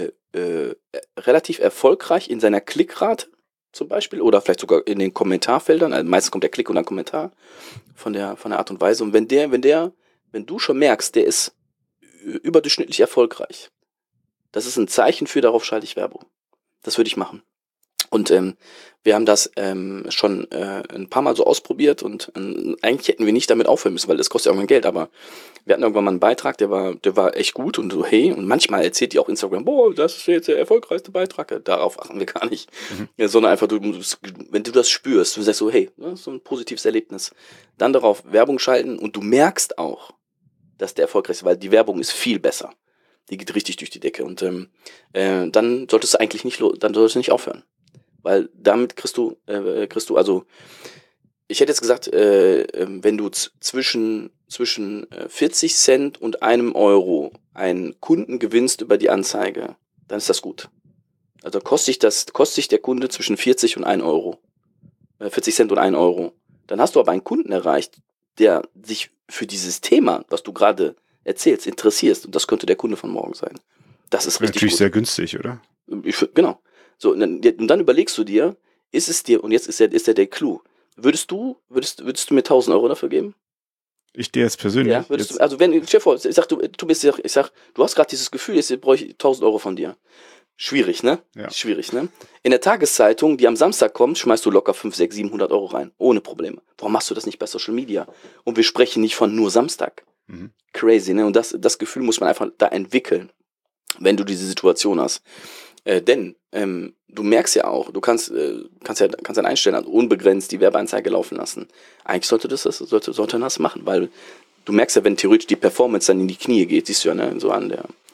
relativ erfolgreich in seiner Klickrate zum Beispiel oder vielleicht sogar in den Kommentarfeldern. Also meistens kommt der Klick und ein Kommentar von der Art und Weise. Und wenn du schon merkst, der ist überdurchschnittlich erfolgreich, das ist ein Zeichen für, darauf schalte ich Werbung. Das würde ich machen. Und wir haben das schon ein paar Mal so ausprobiert und eigentlich hätten wir nicht damit aufhören müssen, weil das kostet ja irgendwann Geld, aber wir hatten irgendwann mal einen Beitrag, der war echt gut und so, hey, und manchmal erzählt die auch Instagram, boah, das ist jetzt der erfolgreichste Beitrag. Darauf achten wir gar nicht. Ja, sondern einfach, wenn du das spürst, du sagst so, hey, das ist so ein positives Erlebnis, dann darauf Werbung schalten und du merkst auch, dass der erfolgreich ist, weil die Werbung ist viel besser. Die geht richtig durch die Decke und dann solltest du nicht aufhören. Weil damit kriegst du, also ich hätte jetzt gesagt, wenn du zwischen 40 Cent und €1 einen Kunden gewinnst über die Anzeige, dann ist das gut. Also kostet sich der Kunde zwischen 40 und 1 Euro. 40 Cent und 1 Euro. Dann hast du aber einen Kunden erreicht, der sich für dieses Thema, was du gerade erzählst, interessierst. Und das könnte der Kunde von morgen sein. Das ist richtig natürlich gut. Sehr günstig, oder? Genau. So, und dann überlegst du dir, ist es dir, und jetzt ist der Clou, würdest du mir 1.000 Euro dafür geben? Ich dir jetzt persönlich? Ja, würdest du, also wenn, Chef, ich sag, du hast gerade dieses Gefühl, jetzt brauche ich 1.000 Euro von dir. Schwierig, ne? Ja. Schwierig, ne? In der Tageszeitung, die am Samstag kommt, schmeißt du locker 500, 600, 700 Euro rein. Ohne Probleme. Warum machst du das nicht bei Social Media? Und wir sprechen nicht von nur Samstag. Crazy, ne? Und das Gefühl muss man einfach da entwickeln, wenn du diese Situation hast. Denn du merkst ja auch, du kannst dann einstellen, also unbegrenzt die Werbeanzeige laufen lassen. Eigentlich sollte man das machen, weil du merkst ja, wenn theoretisch die Performance dann in die Knie geht, siehst du ja, ne, so an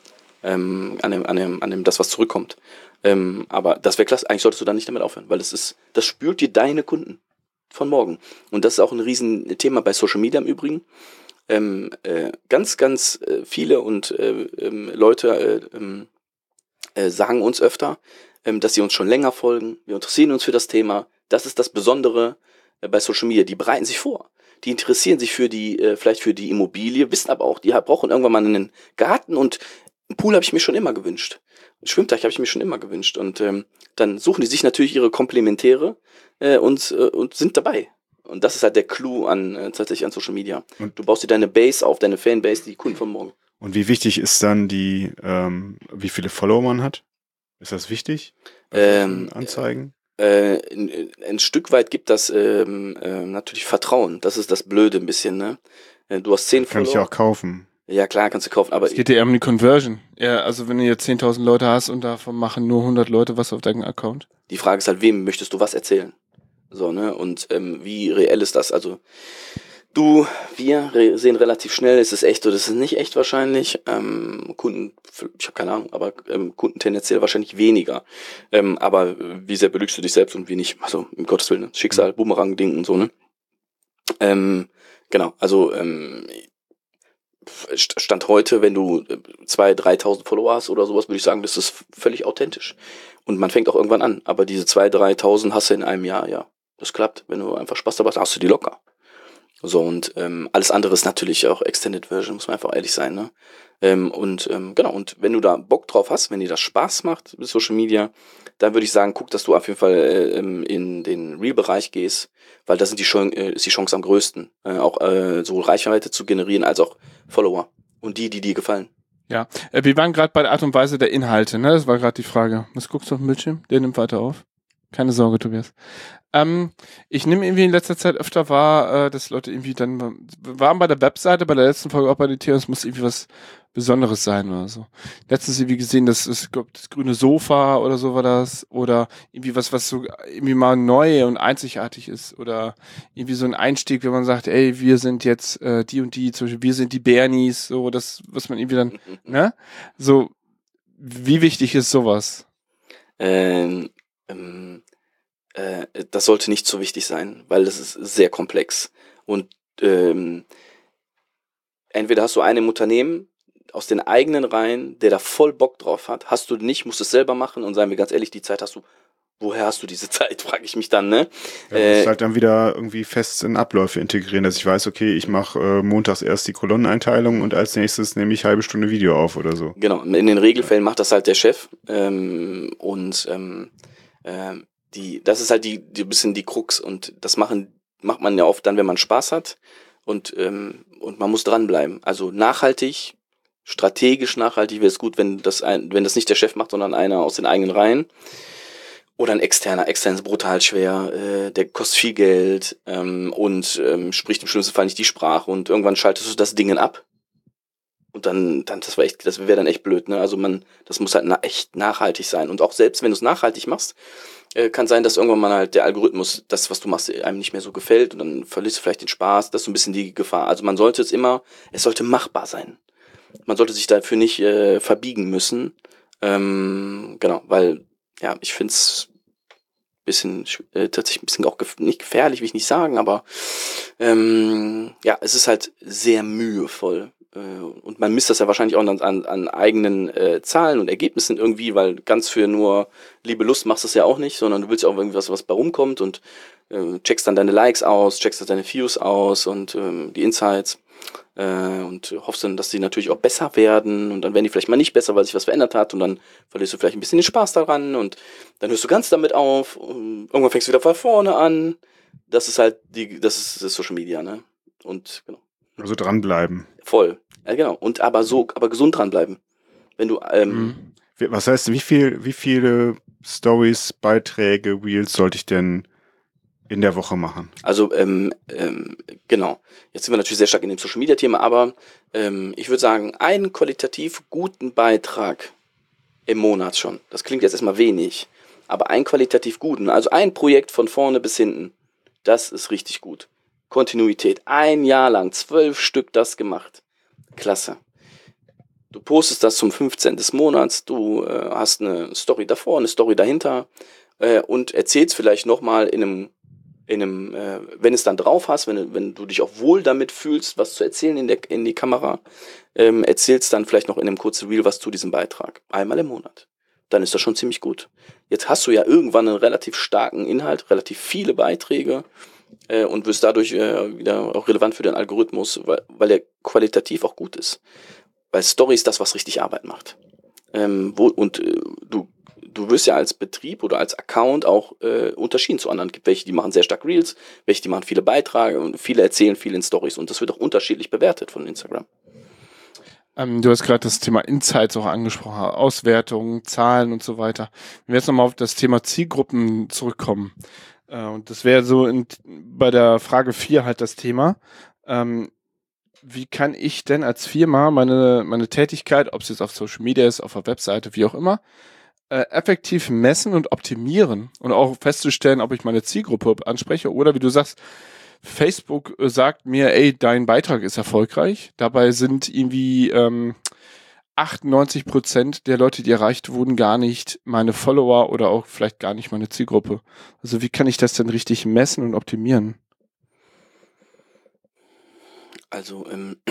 dem das, was zurückkommt. Aber das wäre klasse, eigentlich solltest du dann nicht damit aufhören, weil das spürt dir deine Kunden von morgen. Und das ist auch ein Riesenthema bei Social Media im Übrigen. Ganz, ganz viele und Leute sagen uns öfter, dass sie uns schon länger folgen. Wir interessieren uns für das Thema. Das ist das Besondere bei Social Media. Die bereiten sich vor. Die interessieren sich vielleicht für die Immobilie, wissen aber auch, die brauchen irgendwann mal einen Garten und einen Pool habe ich mir schon immer gewünscht. Einen Schwimmteich habe ich mir schon immer gewünscht. Und dann suchen die sich natürlich ihre Komplementäre und sind dabei. Und das ist halt der Clou tatsächlich an Social Media. Und du baust dir deine Base auf, deine Fanbase, die Kunden von morgen. Und wie wichtig ist dann wie viele Follower man hat? Ist das wichtig? Anzeigen? Ein Stück weit gibt das natürlich Vertrauen. Das ist das Blöde ein bisschen, ne? Du hast 10 Kann Follower. ich ja auch kaufen. Ja, klar, kannst du kaufen, aber... Es geht ja eher um die Conversion. Ja, also wenn du jetzt 10.000 Leute hast und davon machen nur 100 Leute was auf deinem Account. Die Frage ist halt, wem möchtest du was erzählen? So, ne? Und wie reell ist das? Also wir sehen relativ schnell, ist es echt oder ist es nicht echt wahrscheinlich. Kunden, ich habe keine Ahnung, aber Kunden tendenziell wahrscheinlich weniger. Aber wie sehr belügst du dich selbst und wie nicht? Also, um Gottes Willen, ne? Schicksal, Boomerang-Ding und so, ne? Genau, also Stand heute, wenn du 2.000, 3.000 Follower hast oder sowas, würde ich sagen, das ist völlig authentisch. Und man fängt auch irgendwann an. Aber diese 2.000, 3.000 hast du in einem Jahr, ja. Das klappt. Wenn du einfach Spaß dabei hast, hast du die locker. So, und alles andere ist natürlich auch Extended Version, muss man einfach ehrlich sein, ne? Genau, und wenn du da Bock drauf hast, wenn dir das Spaß macht mit Social Media, dann würde ich sagen, guck, dass du auf jeden Fall in den Real-Bereich gehst, weil da ist die Chance am größten, auch sowohl Reichweite zu generieren, als auch Follower und die dir gefallen. Ja, wir waren gerade bei der Art und Weise der Inhalte, ne? Das war gerade die Frage. Was guckst du auf dem Bildschirm? Der nimmt weiter auf. Keine Sorge, Tobias. Ich nehme irgendwie in letzter Zeit öfter wahr, dass Leute irgendwie dann waren bei der Webseite, bei der letzten Folge auch bei den Themen, es muss irgendwie was Besonderes sein oder so. Letztens irgendwie gesehen, das grüne Sofa oder so war das, oder irgendwie was so irgendwie mal neu und einzigartig ist, oder irgendwie so ein Einstieg, wenn man sagt, ey, wir sind jetzt die und die, zum Beispiel wir sind die Bernies, so das, was man irgendwie dann, ne? So, wie wichtig ist sowas? das sollte nicht so wichtig sein, weil das ist sehr komplex. Und entweder hast du einen im Unternehmen aus den eigenen Reihen, der da voll Bock drauf hat, hast du nicht, musst es selber machen und seien wir ganz ehrlich, die Zeit hast du. Woher hast du diese Zeit, frage ich mich dann, ne? Ja, du musst halt dann wieder irgendwie fest in Abläufe integrieren, dass ich weiß, okay, ich mache montags erst die Kolonneneinteilung und als nächstes nehme ich halbe Stunde Video auf oder so. Genau, in den Regelfällen macht das halt der Chef das ist halt die bisschen die Krux und das macht man ja oft dann, wenn man Spaß hat und man muss dranbleiben. Also nachhaltig, strategisch nachhaltig wäre es gut, wenn das nicht der Chef macht, sondern einer aus den eigenen Reihen. Oder ein externer ist brutal schwer, der kostet viel Geld und spricht im schlimmsten Fall nicht die Sprache und irgendwann schaltest du das Ding ab. Und dann das wäre dann echt blöd, ne? Also das muss halt echt nachhaltig sein. Und auch selbst wenn du es nachhaltig machst, kann sein, dass irgendwann mal halt der Algorithmus, das, was du machst, einem nicht mehr so gefällt und dann verlierst du vielleicht den Spaß. Das ist so ein bisschen die Gefahr. Also man sollte es sollte machbar sein. Man sollte sich dafür nicht verbiegen müssen. Genau, weil, ja, ich finde es tatsächlich ein bisschen auch nicht gefährlich, will ich nicht sagen, aber ja, es ist halt sehr mühevoll. Und man misst das ja wahrscheinlich auch an eigenen Zahlen und Ergebnissen irgendwie, weil ganz für nur Liebe Lust machst du es ja auch nicht, sondern du willst ja auch irgendwie was bei rumkommt und checkst dann deine Likes aus, checkst dann deine Views aus und die Insights und hoffst dann, dass die natürlich auch besser werden und dann werden die vielleicht mal nicht besser, weil sich was verändert hat und dann verlierst du vielleicht ein bisschen den Spaß daran und dann hörst du ganz damit auf und irgendwann fängst du wieder von vorne an. Das ist halt das ist Social Media, ne? Und genau. Also dranbleiben. Voll. Ja, genau. Und aber gesund dranbleiben. Wenn du, was heißt, wie viele Stories, Beiträge, Reels sollte ich denn in der Woche machen? Also, genau. Jetzt sind wir natürlich sehr stark in dem Social Media Thema, aber ich würde sagen, einen qualitativ guten Beitrag im Monat schon. Das klingt jetzt erstmal wenig, aber einen qualitativ guten, also ein Projekt von vorne bis hinten, das ist richtig gut. Kontinuität. 1 Jahr lang, 12 Stück das gemacht. Klasse. Du postest das zum 15. des Monats, du hast eine Story davor, eine Story dahinter und erzählst vielleicht nochmal in einem, wenn es dann drauf hast, wenn du dich auch wohl damit fühlst, was zu erzählen in die Kamera, erzählst dann vielleicht noch in einem kurzen Reel was zu diesem Beitrag. Einmal im Monat. Dann ist das schon ziemlich gut. Jetzt hast du ja irgendwann einen relativ starken Inhalt, relativ viele Beiträge, und wirst dadurch wieder auch relevant für den Algorithmus, weil der qualitativ auch gut ist. Weil Story ist das, was richtig Arbeit macht. Du wirst ja als Betrieb oder als Account auch unterschieden zu anderen. Es gibt welche, die machen sehr stark Reels, welche, die machen viele Beiträge und viele erzählen viel in Stories und das wird auch unterschiedlich bewertet von Instagram. Du hast gerade das Thema Insights auch angesprochen, Auswertungen, Zahlen und so weiter. Wenn wir jetzt nochmal auf das Thema Zielgruppen zurückkommen, und das wäre so bei der Frage 4 halt das Thema. Wie kann ich denn als Firma meine Tätigkeit, ob es jetzt auf Social Media ist, auf der Webseite, wie auch immer, effektiv messen und optimieren und auch festzustellen, ob ich meine Zielgruppe anspreche oder wie du sagst, Facebook sagt mir, ey, dein Beitrag ist erfolgreich. Dabei sind irgendwie 98% der Leute, die erreicht wurden, gar nicht meine Follower oder auch vielleicht gar nicht meine Zielgruppe. Also wie kann ich das denn richtig messen und optimieren? Also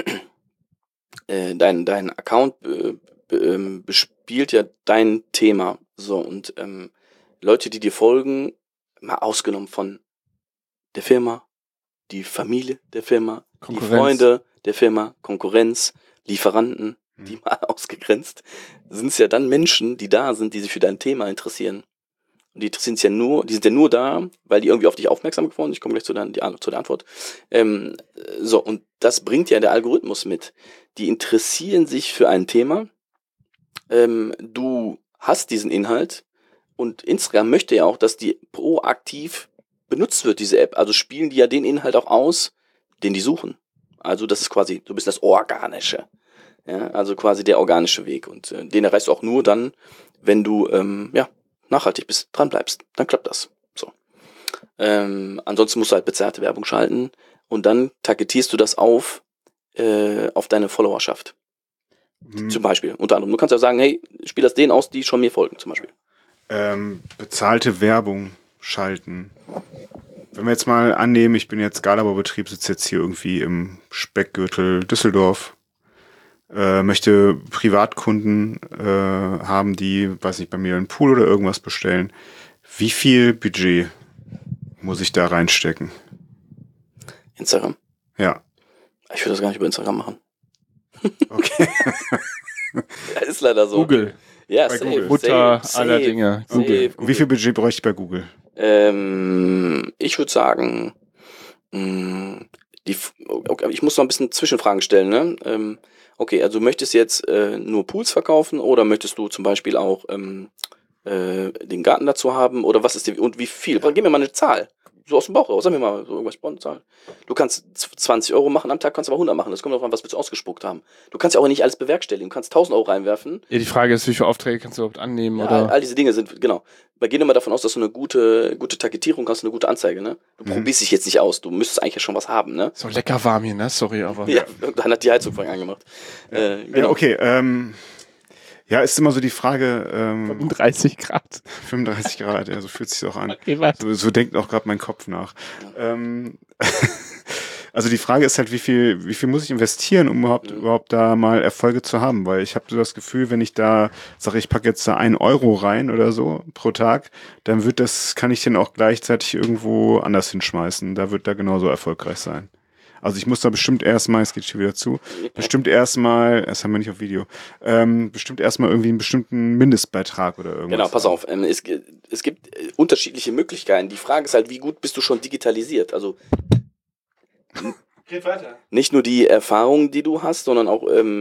dein Account bespielt ja dein Thema. So und Leute, die dir folgen, mal ausgenommen von der Firma, die Familie der Firma, die Freunde der Firma, Konkurrenz, Lieferanten, die mal ausgegrenzt, sind es ja dann Menschen, die da sind, die sich für dein Thema interessieren. Und die sind ja nur da, weil die irgendwie auf dich aufmerksam geworden sind. Ich komme gleich zu der Antwort. So, und das bringt ja der Algorithmus mit. Die interessieren sich für ein Thema. Du hast diesen Inhalt und Instagram möchte ja auch, dass die proaktiv benutzt wird, diese App. Also spielen die ja den Inhalt auch aus, den die suchen. Also das ist quasi so ein bisschen das Organische. Ja, also quasi der organische Weg. Und den erreichst du auch nur dann, wenn du nachhaltig bist, dran bleibst. Dann klappt das. So. Ansonsten musst du halt bezahlte Werbung schalten und dann targetierst du das auf deine Followerschaft. Zum Beispiel, unter anderem. Du kannst ja sagen, hey, spiel das denen aus, die schon mir folgen, zum Beispiel. Bezahlte Werbung schalten. Wenn wir jetzt mal annehmen, ich bin jetzt Galabaubetrieb, sitze jetzt hier irgendwie im Speckgürtel Düsseldorf, möchte Privatkunden haben, die, weiß nicht, bei mir einen Pool oder irgendwas bestellen. Wie viel Budget muss ich da reinstecken? Instagram? Ja. Ich würde das gar nicht über Instagram machen. Okay. Ja, ist leider so. Google. Ja, Bei safe. Google. Mutter safe, aller Dinge. Google. Und wie viel Budget bräuchte ich bei Google? Ich würde sagen, okay, ich muss noch ein bisschen Zwischenfragen stellen, ne? Okay, also du möchtest jetzt nur Pools verkaufen oder möchtest du zum Beispiel auch den Garten dazu haben oder was ist die, und wie viel? Gib mir mal eine Zahl. So aus dem Bauch raus, sag mir mal so irgendwas spannende Zahl. Du kannst 20 Euro machen am Tag, kannst aber 100 machen. Das kommt darauf an, was willst du ausgespuckt haben. Du kannst ja auch nicht alles bewerkstelligen. Du kannst 1000 Euro reinwerfen. Ja, die Frage ist, wie viele Aufträge kannst du überhaupt annehmen? Ja, Oder? all diese Dinge sind, genau. Wir gehen immer davon aus, dass du eine gute Targetierung hast, eine gute Anzeige, ne? Du probierst dich jetzt nicht aus. Du müsstest eigentlich ja schon was haben, ne? Ist auch lecker warm hier, ne? Sorry, aber. Ja, dann hat die Heizung vorhin angemacht. Ja, Genau. okay. Ja, ist immer so die Frage, 30 Grad. 35 Grad, ja, so fühlt sich auch an. Okay, was? So denkt auch gerade mein Kopf nach. Also die Frage ist halt, wie viel muss ich investieren, um überhaupt da mal Erfolge zu haben? Weil ich habe so das Gefühl, wenn ich da sage, ich packe jetzt da 1 Euro rein oder so pro Tag, dann kann ich den auch gleichzeitig irgendwo anders hinschmeißen. Da wird da genauso erfolgreich sein. Also ich muss da bestimmt erstmal, es geht schon wieder zu, das haben wir nicht auf Video, bestimmt erstmal irgendwie einen bestimmten Mindestbeitrag oder irgendwas. Genau, pass auf. Es gibt unterschiedliche Möglichkeiten. Die Frage ist halt, wie gut bist du schon digitalisiert? Also Geht weiter. nicht nur die Erfahrungen, die du hast, sondern auch genau,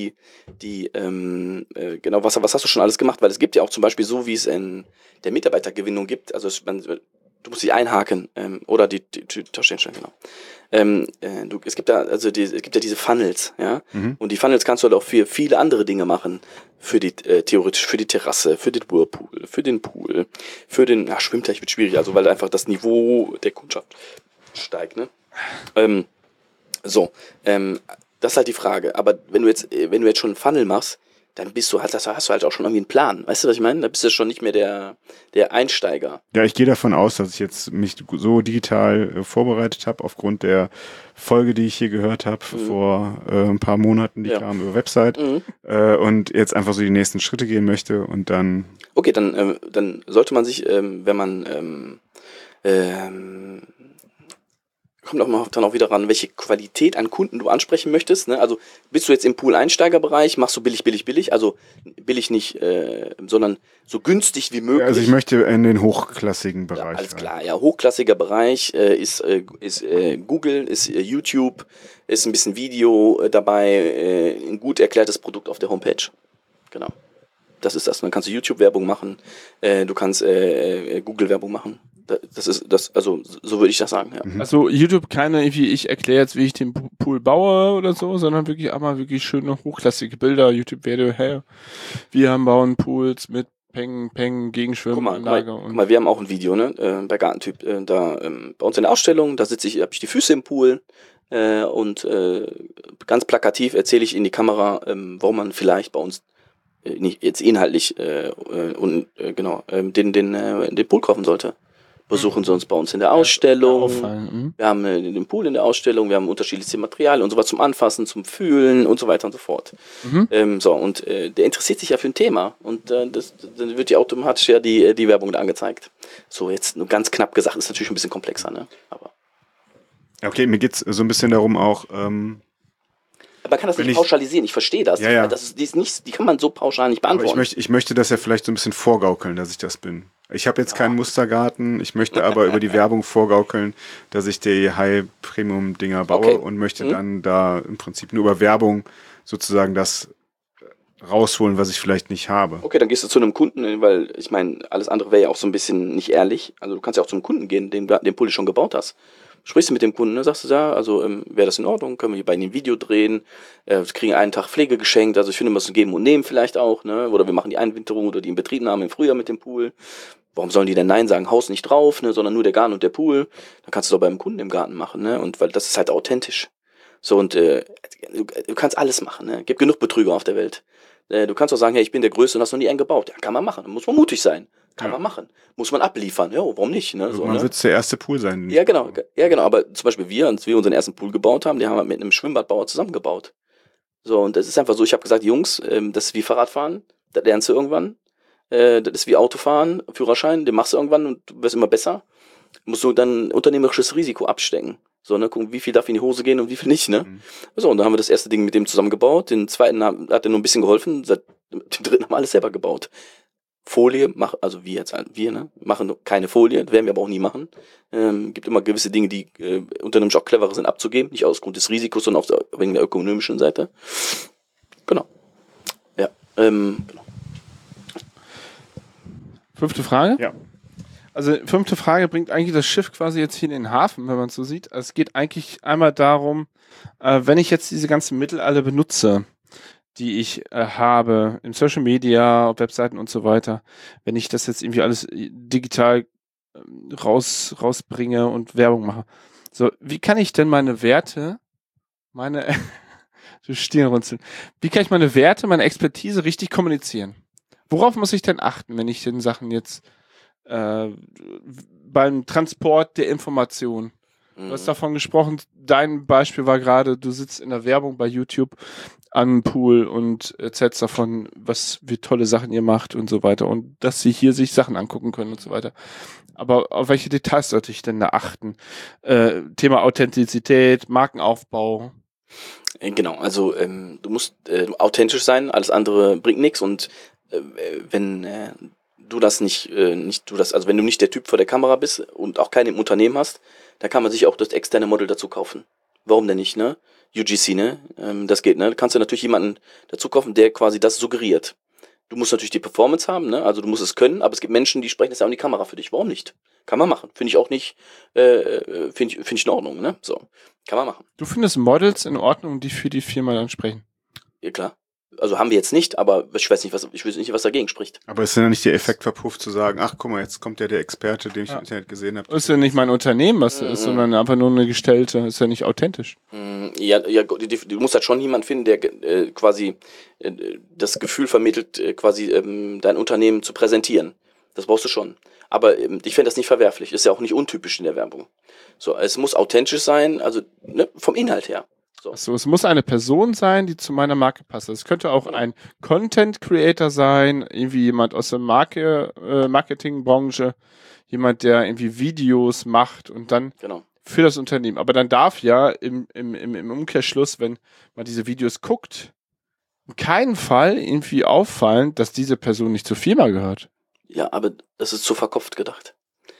was hast du schon alles gemacht? Weil es gibt ja auch zum Beispiel so, wie es in der Mitarbeitergewinnung gibt, also du musst dich einhaken oder die Tasche hinstellen, genau. Es gibt ja diese Funnels, ja, und die Funnels kannst du halt auch für viele andere Dinge machen, theoretisch für die Terrasse, für den Whirlpool, für den Pool, für den Schwimmteich wird schwierig, also weil einfach das Niveau der Kundschaft steigt, ne? Das ist halt die Frage. Aber wenn du jetzt schon einen Funnel machst, dann hast du halt auch schon irgendwie einen Plan. Weißt du, was ich meine? Da bist du schon nicht mehr der Einsteiger. Ja, ich gehe davon aus, dass ich jetzt mich so digital vorbereitet habe, aufgrund der Folge, die ich hier gehört habe vor ein paar Monaten, die kam über Website, und jetzt einfach so die nächsten Schritte gehen möchte und dann... Okay, dann sollte man sich, wenn man kommt dann auch wieder ran, welche Qualität an Kunden du ansprechen möchtest. Ne? Also bist du jetzt im Pool-Einsteigerbereich, machst du billig, also billig nicht, sondern so günstig wie möglich. Ja, also ich möchte in den hochklassigen Bereich. Ja, alles klar, ja, hochklassiger Bereich ist Google, ist YouTube, ist ein bisschen Video dabei, ein gut erklärtes Produkt auf der Homepage. Genau. Das ist das. Dann kannst du YouTube-Werbung machen, du kannst Google-Werbung machen. Also so würde ich das sagen, ja. Also YouTube keine, ich erkläre jetzt, wie ich den Pool baue oder so, sondern wirklich einmal wirklich schöne hochklassige Bilder, YouTube-Video, hey, wir bauen Pools mit Peng, Gegenschwimmanlage. Guck mal, wir haben auch ein Video, ne, bei Gartentyp, bei uns in der Ausstellung, da habe ich die Füße im Pool und ganz plakativ erzähle ich in die Kamera, warum man vielleicht bei uns nicht jetzt inhaltlich den Pool kaufen sollte. Besuchen Sie uns bei uns in der Ausstellung. Wir haben den Pool in der Ausstellung, wir haben unterschiedliche Materialien und so was zum Anfassen, zum Fühlen und so weiter und so fort. Der interessiert sich ja für ein Thema und dann wird ja automatisch ja die Werbung da angezeigt. So, jetzt nur ganz knapp gesagt, ist natürlich ein bisschen komplexer, ne? Aber okay, mir geht's so ein bisschen darum auch, man kann das nicht pauschalisieren, ich verstehe das. Ja. Die kann man so pauschal nicht beantworten. Aber ich möchte das ja vielleicht so ein bisschen vorgaukeln, dass ich das bin. Ich habe jetzt keinen Mustergarten, ich möchte aber über die Werbung vorgaukeln, dass ich die High-Premium-Dinger baue und möchte dann da im Prinzip nur über Werbung sozusagen das rausholen, was ich vielleicht nicht habe. Okay, dann gehst du zu einem Kunden, weil ich meine, alles andere wäre ja auch so ein bisschen nicht ehrlich. Also du kannst ja auch zu einem Kunden gehen, den Pool du schon gebaut hast. Sprichst du mit dem Kunden, ne? Sagst du, ja, also wäre das in Ordnung, können wir hier bei Ihnen ein Video drehen, kriegen einen Tag Pflege geschenkt, also ich finde, wir müssen geben und nehmen vielleicht auch, ne? Oder wir machen die Einwinterung oder die Inbetriebnahme im Frühjahr mit dem Pool. Warum sollen die denn Nein sagen? Haus nicht drauf, ne? Sondern nur der Garten und der Pool. Dann kannst du doch beim Kunden im Garten machen, ne? Und weil das ist halt authentisch. So, und du kannst alles machen, ne? Gibt genug Betrüger auf der Welt. Du kannst auch sagen, hey, ich bin der Größte und hast noch nie einen gebaut. Ja, kann man machen, da muss man mutig sein. Kann man machen. Muss man abliefern. Ja, warum nicht? Ne? So, man wird der erste Pool sein. Ja, genau. Aber zum Beispiel als wir unseren ersten Pool gebaut haben, den haben wir mit einem Schwimmbadbauer zusammengebaut. So, und das ist einfach so, ich habe gesagt, Jungs, das ist wie Fahrradfahren, das lernst du irgendwann. Das ist wie Autofahren, Führerschein, den machst du irgendwann und du wirst immer besser. Musst du dann unternehmerisches Risiko abstecken. So, ne, gucken, wie viel darf in die Hose gehen und wie viel nicht, ne? So, und dann haben wir das erste Ding mit dem zusammengebaut, den zweiten hat er nur ein bisschen geholfen, den dritten haben wir alles selber gebaut. Folie, also machen keine Folie, das werden wir aber auch nie machen. Gibt immer gewisse Dinge, die unternehmerisch auch cleverer sind abzugeben, nicht aus Grund des Risikos, sondern wegen der ökonomischen Seite. Genau. Ja, genau. 5. Frage? Ja. Also 5. Frage bringt eigentlich das Schiff quasi jetzt hier in den Hafen, wenn man es so sieht. Also es geht eigentlich einmal darum, wenn ich jetzt diese ganzen Mittel alle benutze, die ich habe, in Social Media, auf Webseiten und so weiter, wenn ich das jetzt irgendwie alles digital rausbringe und Werbung mache. So, wie kann ich denn meine Werte, so Stirnrunzeln, wie kann ich meine Werte, meine Expertise richtig kommunizieren? Worauf muss ich denn achten, wenn ich den Sachen jetzt beim Transport der Information. Du hast davon gesprochen, dein Beispiel war gerade, du sitzt in der Werbung bei YouTube am Pool und erzählst davon, wie tolle Sachen ihr macht und so weiter und dass sie hier sich Sachen angucken können und so weiter. Aber auf welche Details sollte ich denn da achten? Thema Authentizität, Markenaufbau. Genau, also du musst authentisch sein, alles andere bringt nichts und wenn du das also wenn du nicht der Typ vor der Kamera bist und auch keinen im Unternehmen hast, da kann man sich auch das externe Model dazu kaufen. Warum denn nicht, ne? UGC, ne? Das geht, ne? Da kannst du natürlich jemanden dazu kaufen, der quasi das suggeriert. Du musst natürlich die Performance haben, ne? Also du musst es können, aber es gibt Menschen, die sprechen das ja auch in die Kamera für dich. Warum nicht? Kann man machen. Finde ich auch nicht, finde ich in Ordnung, ne? So. Kann man machen. Du findest Models in Ordnung, die für die Firma dann sprechen? Ja, klar. Also haben wir jetzt nicht, aber ich weiß nicht, was dagegen spricht. Aber ist ja nicht der Effekt verpufft zu sagen, ach guck mal, jetzt kommt ja der Experte, den ich im Internet gesehen habe. Ist ja nicht mein Unternehmen, was ist, sondern einfach nur eine Gestellte, ist ja nicht authentisch. Ja, du musst halt schon jemanden finden, der quasi das Gefühl vermittelt, quasi dein Unternehmen zu präsentieren. Das brauchst du schon. Aber ich fände das nicht verwerflich, ist ja auch nicht untypisch in der Werbung. So, es muss authentisch sein, also ne, vom Inhalt her. So. Achso, es muss eine Person sein, die zu meiner Marke passt. Es könnte auch ein Content Creator sein, irgendwie jemand aus der Marketingbranche, jemand, der irgendwie Videos macht und dann für das Unternehmen. Aber dann darf ja im Umkehrschluss, wenn man diese Videos guckt, in keinem Fall irgendwie auffallen, dass diese Person nicht zur Firma gehört. Ja, aber das ist zu verkopft gedacht.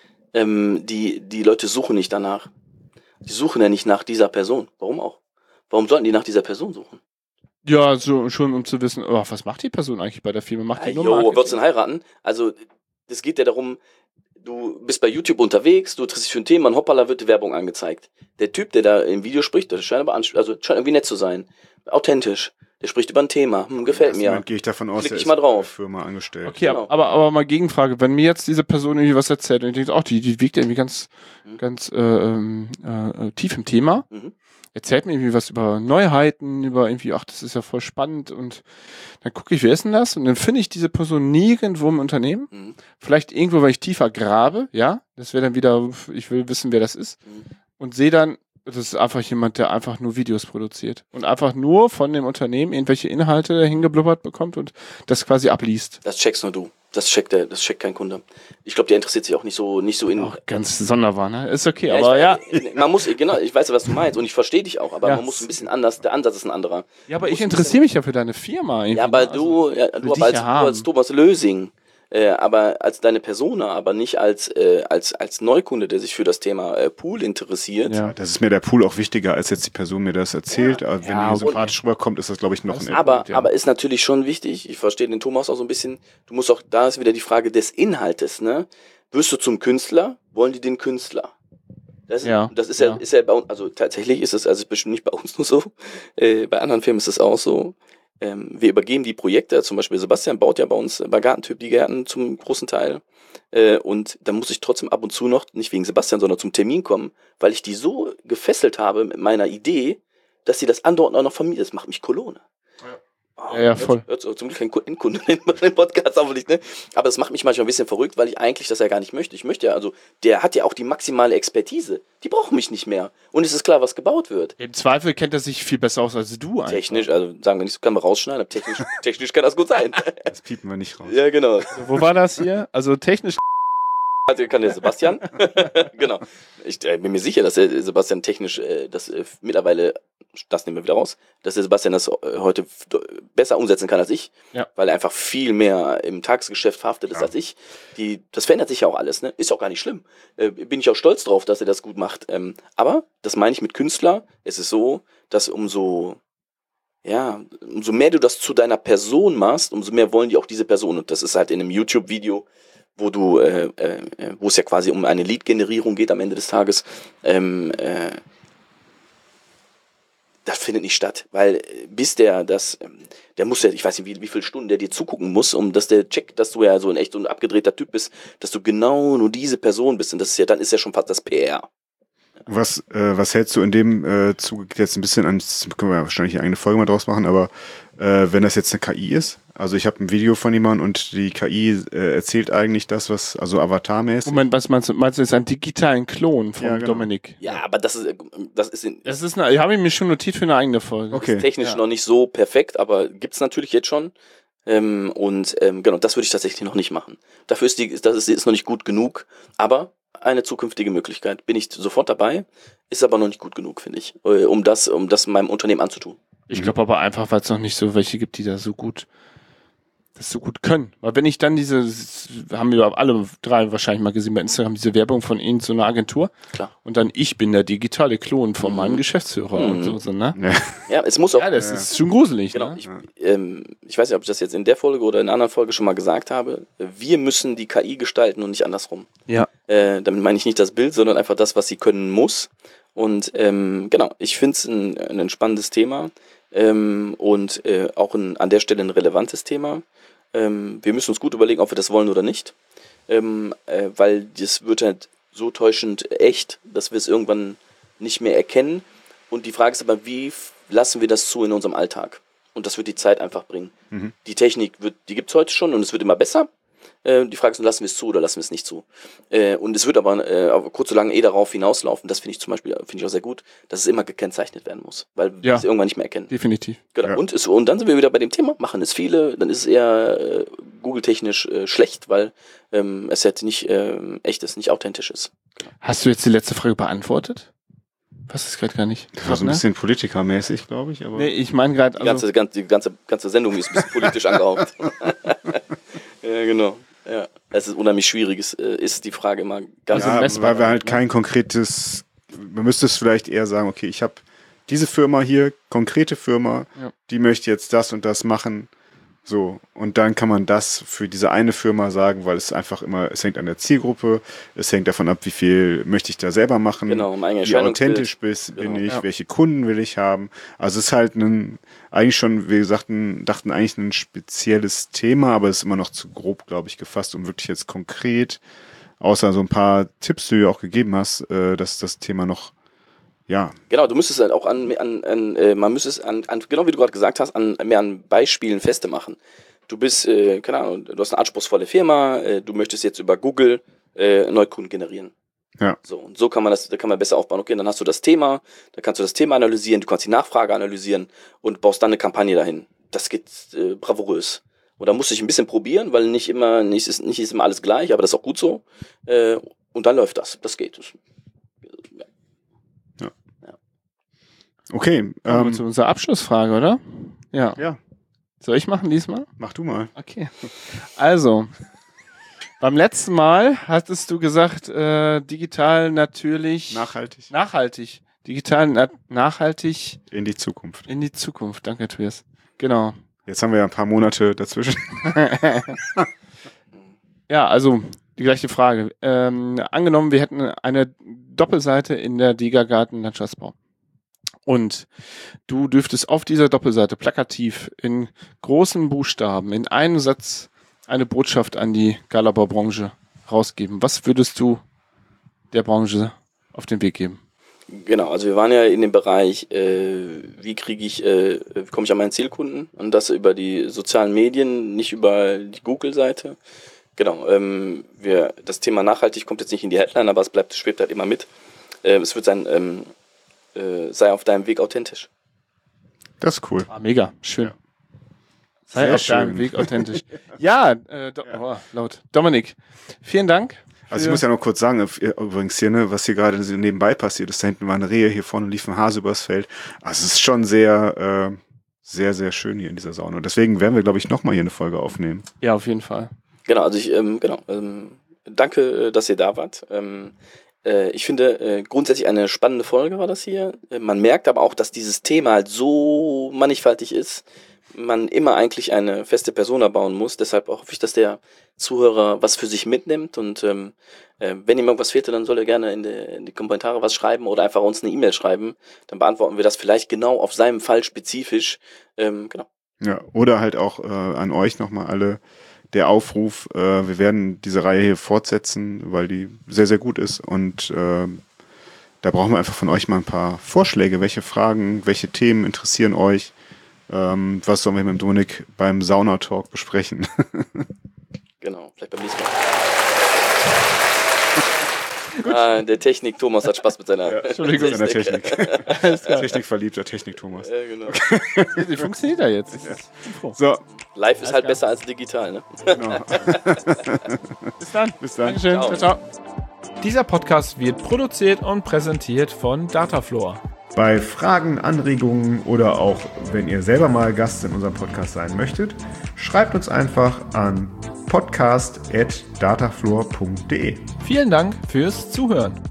Die Leute suchen nicht danach. Die suchen ja nicht nach dieser Person. Warum auch? Warum sollten die nach dieser Person suchen? Ja, so schon um zu wissen, was macht die Person eigentlich bei der Firma? Macht die nur Marketing? Wird's denn heiraten? Also, es geht ja darum, du bist bei YouTube unterwegs, du interessierst dich für ein Thema und hoppala wird die Werbung angezeigt. Der Typ, der da im Video spricht, das scheint scheint irgendwie nett zu sein. Authentisch. Der spricht über ein Thema. Gefällt mir. Gehe ich davon aus, der ist bei der Firma angestellt. Okay, genau. aber mal Gegenfrage. Wenn mir jetzt diese Person irgendwie was erzählt und ich denke, die wiegt irgendwie ganz tief im Thema, erzählt mir irgendwie was über Neuheiten, über irgendwie, das ist ja voll spannend und dann gucke ich, wer ist denn das? Und dann finde ich diese Person nirgendwo im Unternehmen. Vielleicht irgendwo, weil ich tiefer grabe, ja. Das wäre dann wieder, ich will wissen, wer das ist. Und sehe dann, das ist einfach jemand, der einfach nur Videos produziert und einfach nur von dem Unternehmen irgendwelche Inhalte hingeblubbert bekommt und das quasi abliest. Das checkst nur du. Das checkt kein Kunde. Ich glaube, der interessiert sich auch nicht so in. Auch ganz sonderbar, ne? Ist okay, ja, aber man muss, genau, ich weiß ja, was du meinst und ich verstehe dich auch, aber man muss ein bisschen anders, der Ansatz ist ein anderer. Ja, aber ich interessiere mich ja für deine Firma. Ja, aber du als Thomas Lösing, aber als deine Persona, aber nicht als Neukunde, der sich für das Thema Pool interessiert. Ja, das ist mir der Pool auch wichtiger, als jetzt die Person mir das erzählt. Aber wenn die sympathisch rüberkommt, ist das, glaube ich, noch ein Aber ist natürlich schon wichtig, ich verstehe den Thomas auch so ein bisschen, du musst auch, da ist wieder die Frage des Inhaltes, ne? Wirst du zum Künstler, wollen die den Künstler? Das ist ja bei uns, also tatsächlich ist es, also bestimmt nicht bei uns nur so, bei anderen Firmen ist es auch so. Wir übergeben die Projekte, zum Beispiel Sebastian baut ja bei uns bei Gartentyp die Gärten zum großen Teil und da muss ich trotzdem ab und zu noch, nicht wegen Sebastian, sondern zum Termin kommen, weil ich die so gefesselt habe mit meiner Idee, dass sie das andauernd auch noch vermieten. Das macht mich Kolone. Ja, voll. Hört zum Glück kein Endkunde in den Podcast, aber nicht, ne? Aber das macht mich manchmal ein bisschen verrückt, weil ich eigentlich das ja gar nicht möchte. Ich möchte ja, also, der hat ja auch die maximale Expertise. Die brauchen mich nicht mehr. Und es ist klar, was gebaut wird. Im Zweifel kennt er sich viel besser aus als du einfach. Technisch, also sagen wir nicht, so kann man rausschneiden, aber technisch kann das gut sein. Das piepen wir nicht raus. Ja, genau. Also, wo war das hier? Also technisch. Also kann der Sebastian. Genau. Ich bin mir sicher, dass der Sebastian technisch mittlerweile, das nehmen wir wieder raus, dass der Sebastian das heute besser umsetzen kann als ich, weil er einfach viel mehr im Tagesgeschäft verhaftet ist als ich. Das verändert sich ja auch alles, ne? Ist ja auch gar nicht schlimm. Bin ich auch stolz drauf, dass er das gut macht. Aber, das meine ich mit Künstler, es ist so, dass umso mehr du das zu deiner Person machst, umso mehr wollen die auch diese Person. Und das ist halt in einem YouTube-Video, wo es ja quasi um eine Lead-Generierung geht am Ende des Tages, das findet nicht statt, weil der muss ja, ich weiß nicht, wie viele Stunden der dir zugucken muss, dass der checkt, dass du ja so ein abgedrehter Typ bist, dass du genau nur diese Person bist, und dann ist ja schon fast das PR. Was hältst du in dem Zuge jetzt ein bisschen an, das können wir wahrscheinlich eine eigene Folge mal draus machen, aber wenn das jetzt eine KI ist, also ich habe ein Video von jemandem und die KI erzählt eigentlich das, was, also Avatar-mäßig. Moment, was meinst du? Meinst du jetzt einen digitalen Klon von Dominik? Ja, aber das habe ich mir schon notiert für eine eigene Folge. Okay. Ist technisch noch nicht so perfekt, aber gibt's natürlich jetzt schon. Genau, das würde ich tatsächlich noch nicht machen. Dafür ist noch nicht gut genug, aber eine zukünftige Möglichkeit. Bin ich sofort dabei, ist aber noch nicht gut genug, finde ich, um das meinem Unternehmen anzutun. Ich glaube aber einfach, weil es noch nicht so welche gibt, die das so gut können. Weil wenn ich dann haben wir alle drei wahrscheinlich mal gesehen bei Instagram, diese Werbung von ihnen zu einer Agentur. Klar. Und dann, ich bin der digitale Klon von meinem Geschäftsführer und so, ne? Ja, es muss auch. Ja, das ist schon gruselig, genau. Ne? Ich weiß nicht, ob ich das jetzt in der Folge oder in einer anderen Folge schon mal gesagt habe. Wir müssen die KI gestalten und nicht andersrum. Ja. Damit meine ich nicht das Bild, sondern einfach das, was sie können muss. Und genau, ich finde es ein spannendes Thema und auch an der Stelle ein relevantes Thema. Wir müssen uns gut überlegen, ob wir das wollen oder nicht, weil das wird halt so täuschend echt, dass wir es irgendwann nicht mehr erkennen. Und die Frage ist aber, wie lassen wir das zu in unserem Alltag? Und das wird die Zeit einfach bringen. Mhm. Die Technik die gibt es heute schon und es wird immer besser. Die Frage ist, lassen wir es zu oder lassen wir es nicht zu? Und es wird aber kurz oder lang darauf hinauslaufen, das finde ich auch sehr gut, dass es immer gekennzeichnet werden muss, weil wir es irgendwann nicht mehr erkennen. Definitiv. Genau. Ja. Und dann sind wir wieder bei dem Thema, machen es viele, dann ist es eher Google-technisch schlecht, weil es halt nicht echt ist, nicht authentisch ist. Genau. Hast du jetzt die letzte Frage beantwortet? Was ist gerade gar nicht? Das war so ein bisschen politikermäßig, glaube ich. Aber nee, ich meine gerade... Die ganze Sendung ist ein bisschen politisch angehaucht. Ja, genau. Ja, es ist unheimlich schwierig, ist die Frage immer ganz messbar. Weil wir halt kein konkretes, man müsste es vielleicht eher sagen, okay, ich habe diese Firma hier, konkrete Firma, die möchte jetzt das und das machen, so, und dann kann man das für diese eine Firma sagen, weil es einfach immer, es hängt an der Zielgruppe, es hängt davon ab, wie viel möchte ich da selber machen, wie authentisch bin ich, welche Kunden will ich haben, also es ist halt eigentlich schon, wir dachten eigentlich ein spezielles Thema, aber es ist immer noch zu grob, glaube ich, gefasst, um wirklich jetzt konkret, außer so ein paar Tipps, die du auch gegeben hast, dass das Thema noch, ja. Genau, du müsstest halt auch man müsste es genau wie du gerade gesagt hast, mehr an Beispielen festmachen. Du bist, keine Ahnung, du hast eine anspruchsvolle Firma, du möchtest jetzt über Google Neukunden generieren. Ja. So, und da kann man besser aufbauen. Okay, dann hast du das Thema, da kannst du das Thema analysieren, du kannst die Nachfrage analysieren und baust dann eine Kampagne dahin. Das geht bravourös. Und da musst du dich ein bisschen probieren, weil nicht ist immer alles gleich, aber das ist auch gut so. Und dann läuft das. Das geht. Okay. Zu unserer Abschlussfrage, oder? Ja. Soll ich machen diesmal? Mach du mal. Okay. Also, beim letzten Mal hattest du gesagt, digital natürlich... Nachhaltig. Digital nachhaltig... In die Zukunft. Danke, Tobias. Genau. Jetzt haben wir ja ein paar Monate dazwischen. Ja, also die gleiche Frage. Angenommen, wir hätten eine Doppelseite in der Degergarten Landschaftsbau. Und du dürftest auf dieser Doppelseite plakativ in großen Buchstaben in einem Satz eine Botschaft an die Galabau-Branche rausgeben. Was würdest du der Branche auf den Weg geben? Genau, also wir waren ja in dem Bereich, wie komme ich an meinen Zielkunden, und das über die sozialen Medien, nicht über die Google-Seite. Genau, das Thema nachhaltig kommt jetzt nicht in die Headline, aber es schwebt halt immer mit. Es wird sein, sei auf deinem Weg authentisch. Das ist cool. Mega, schön. Ja. Sei Sehr auf deinem schön. Weg authentisch. Ja, laut. Dominik, vielen Dank. Also ich muss ja noch kurz sagen, übrigens hier, ne, was hier gerade so nebenbei passiert ist, da hinten war eine Rehe, hier vorne lief ein Hase übers Feld. Also es ist schon sehr, sehr, sehr schön hier in dieser Sauna. Und deswegen werden wir, glaube ich, nochmal hier eine Folge aufnehmen. Ja, auf jeden Fall. Genau, also danke, dass ihr da wart. Ich finde, grundsätzlich eine spannende Folge war das hier. Man merkt aber auch, dass dieses Thema halt so mannigfaltig ist, man immer eigentlich eine feste Persona bauen muss. Deshalb hoffe ich, dass der Zuhörer was für sich mitnimmt. Und wenn ihm irgendwas fehlte, dann soll er gerne in die Kommentare was schreiben oder einfach uns eine E-Mail schreiben. Dann beantworten wir das vielleicht genau auf seinem Fall spezifisch. Genau. Ja, oder halt auch an euch nochmal alle der Aufruf, wir werden diese Reihe hier fortsetzen, weil die sehr, sehr gut ist. Und da brauchen wir einfach von euch mal ein paar Vorschläge. Welche Fragen, welche Themen interessieren euch? Was sollen wir mit dem Dominik beim Sauna-Talk besprechen? Genau, vielleicht beim nächsten Mal. Der Technik Thomas hat Spaß mit seiner Technik. Technikverliebter Technik Thomas. Genau. Wie funktioniert da jetzt? So. Live ist halt besser als digital, ne? Genau. Bis dann. Dankeschön. Ciao. Ciao. Dieser Podcast wird produziert und präsentiert von Datafloor. Bei Fragen, Anregungen oder auch wenn ihr selber mal Gast in unserem Podcast sein möchtet, schreibt uns einfach an podcast@datafloor.de. Vielen Dank fürs Zuhören.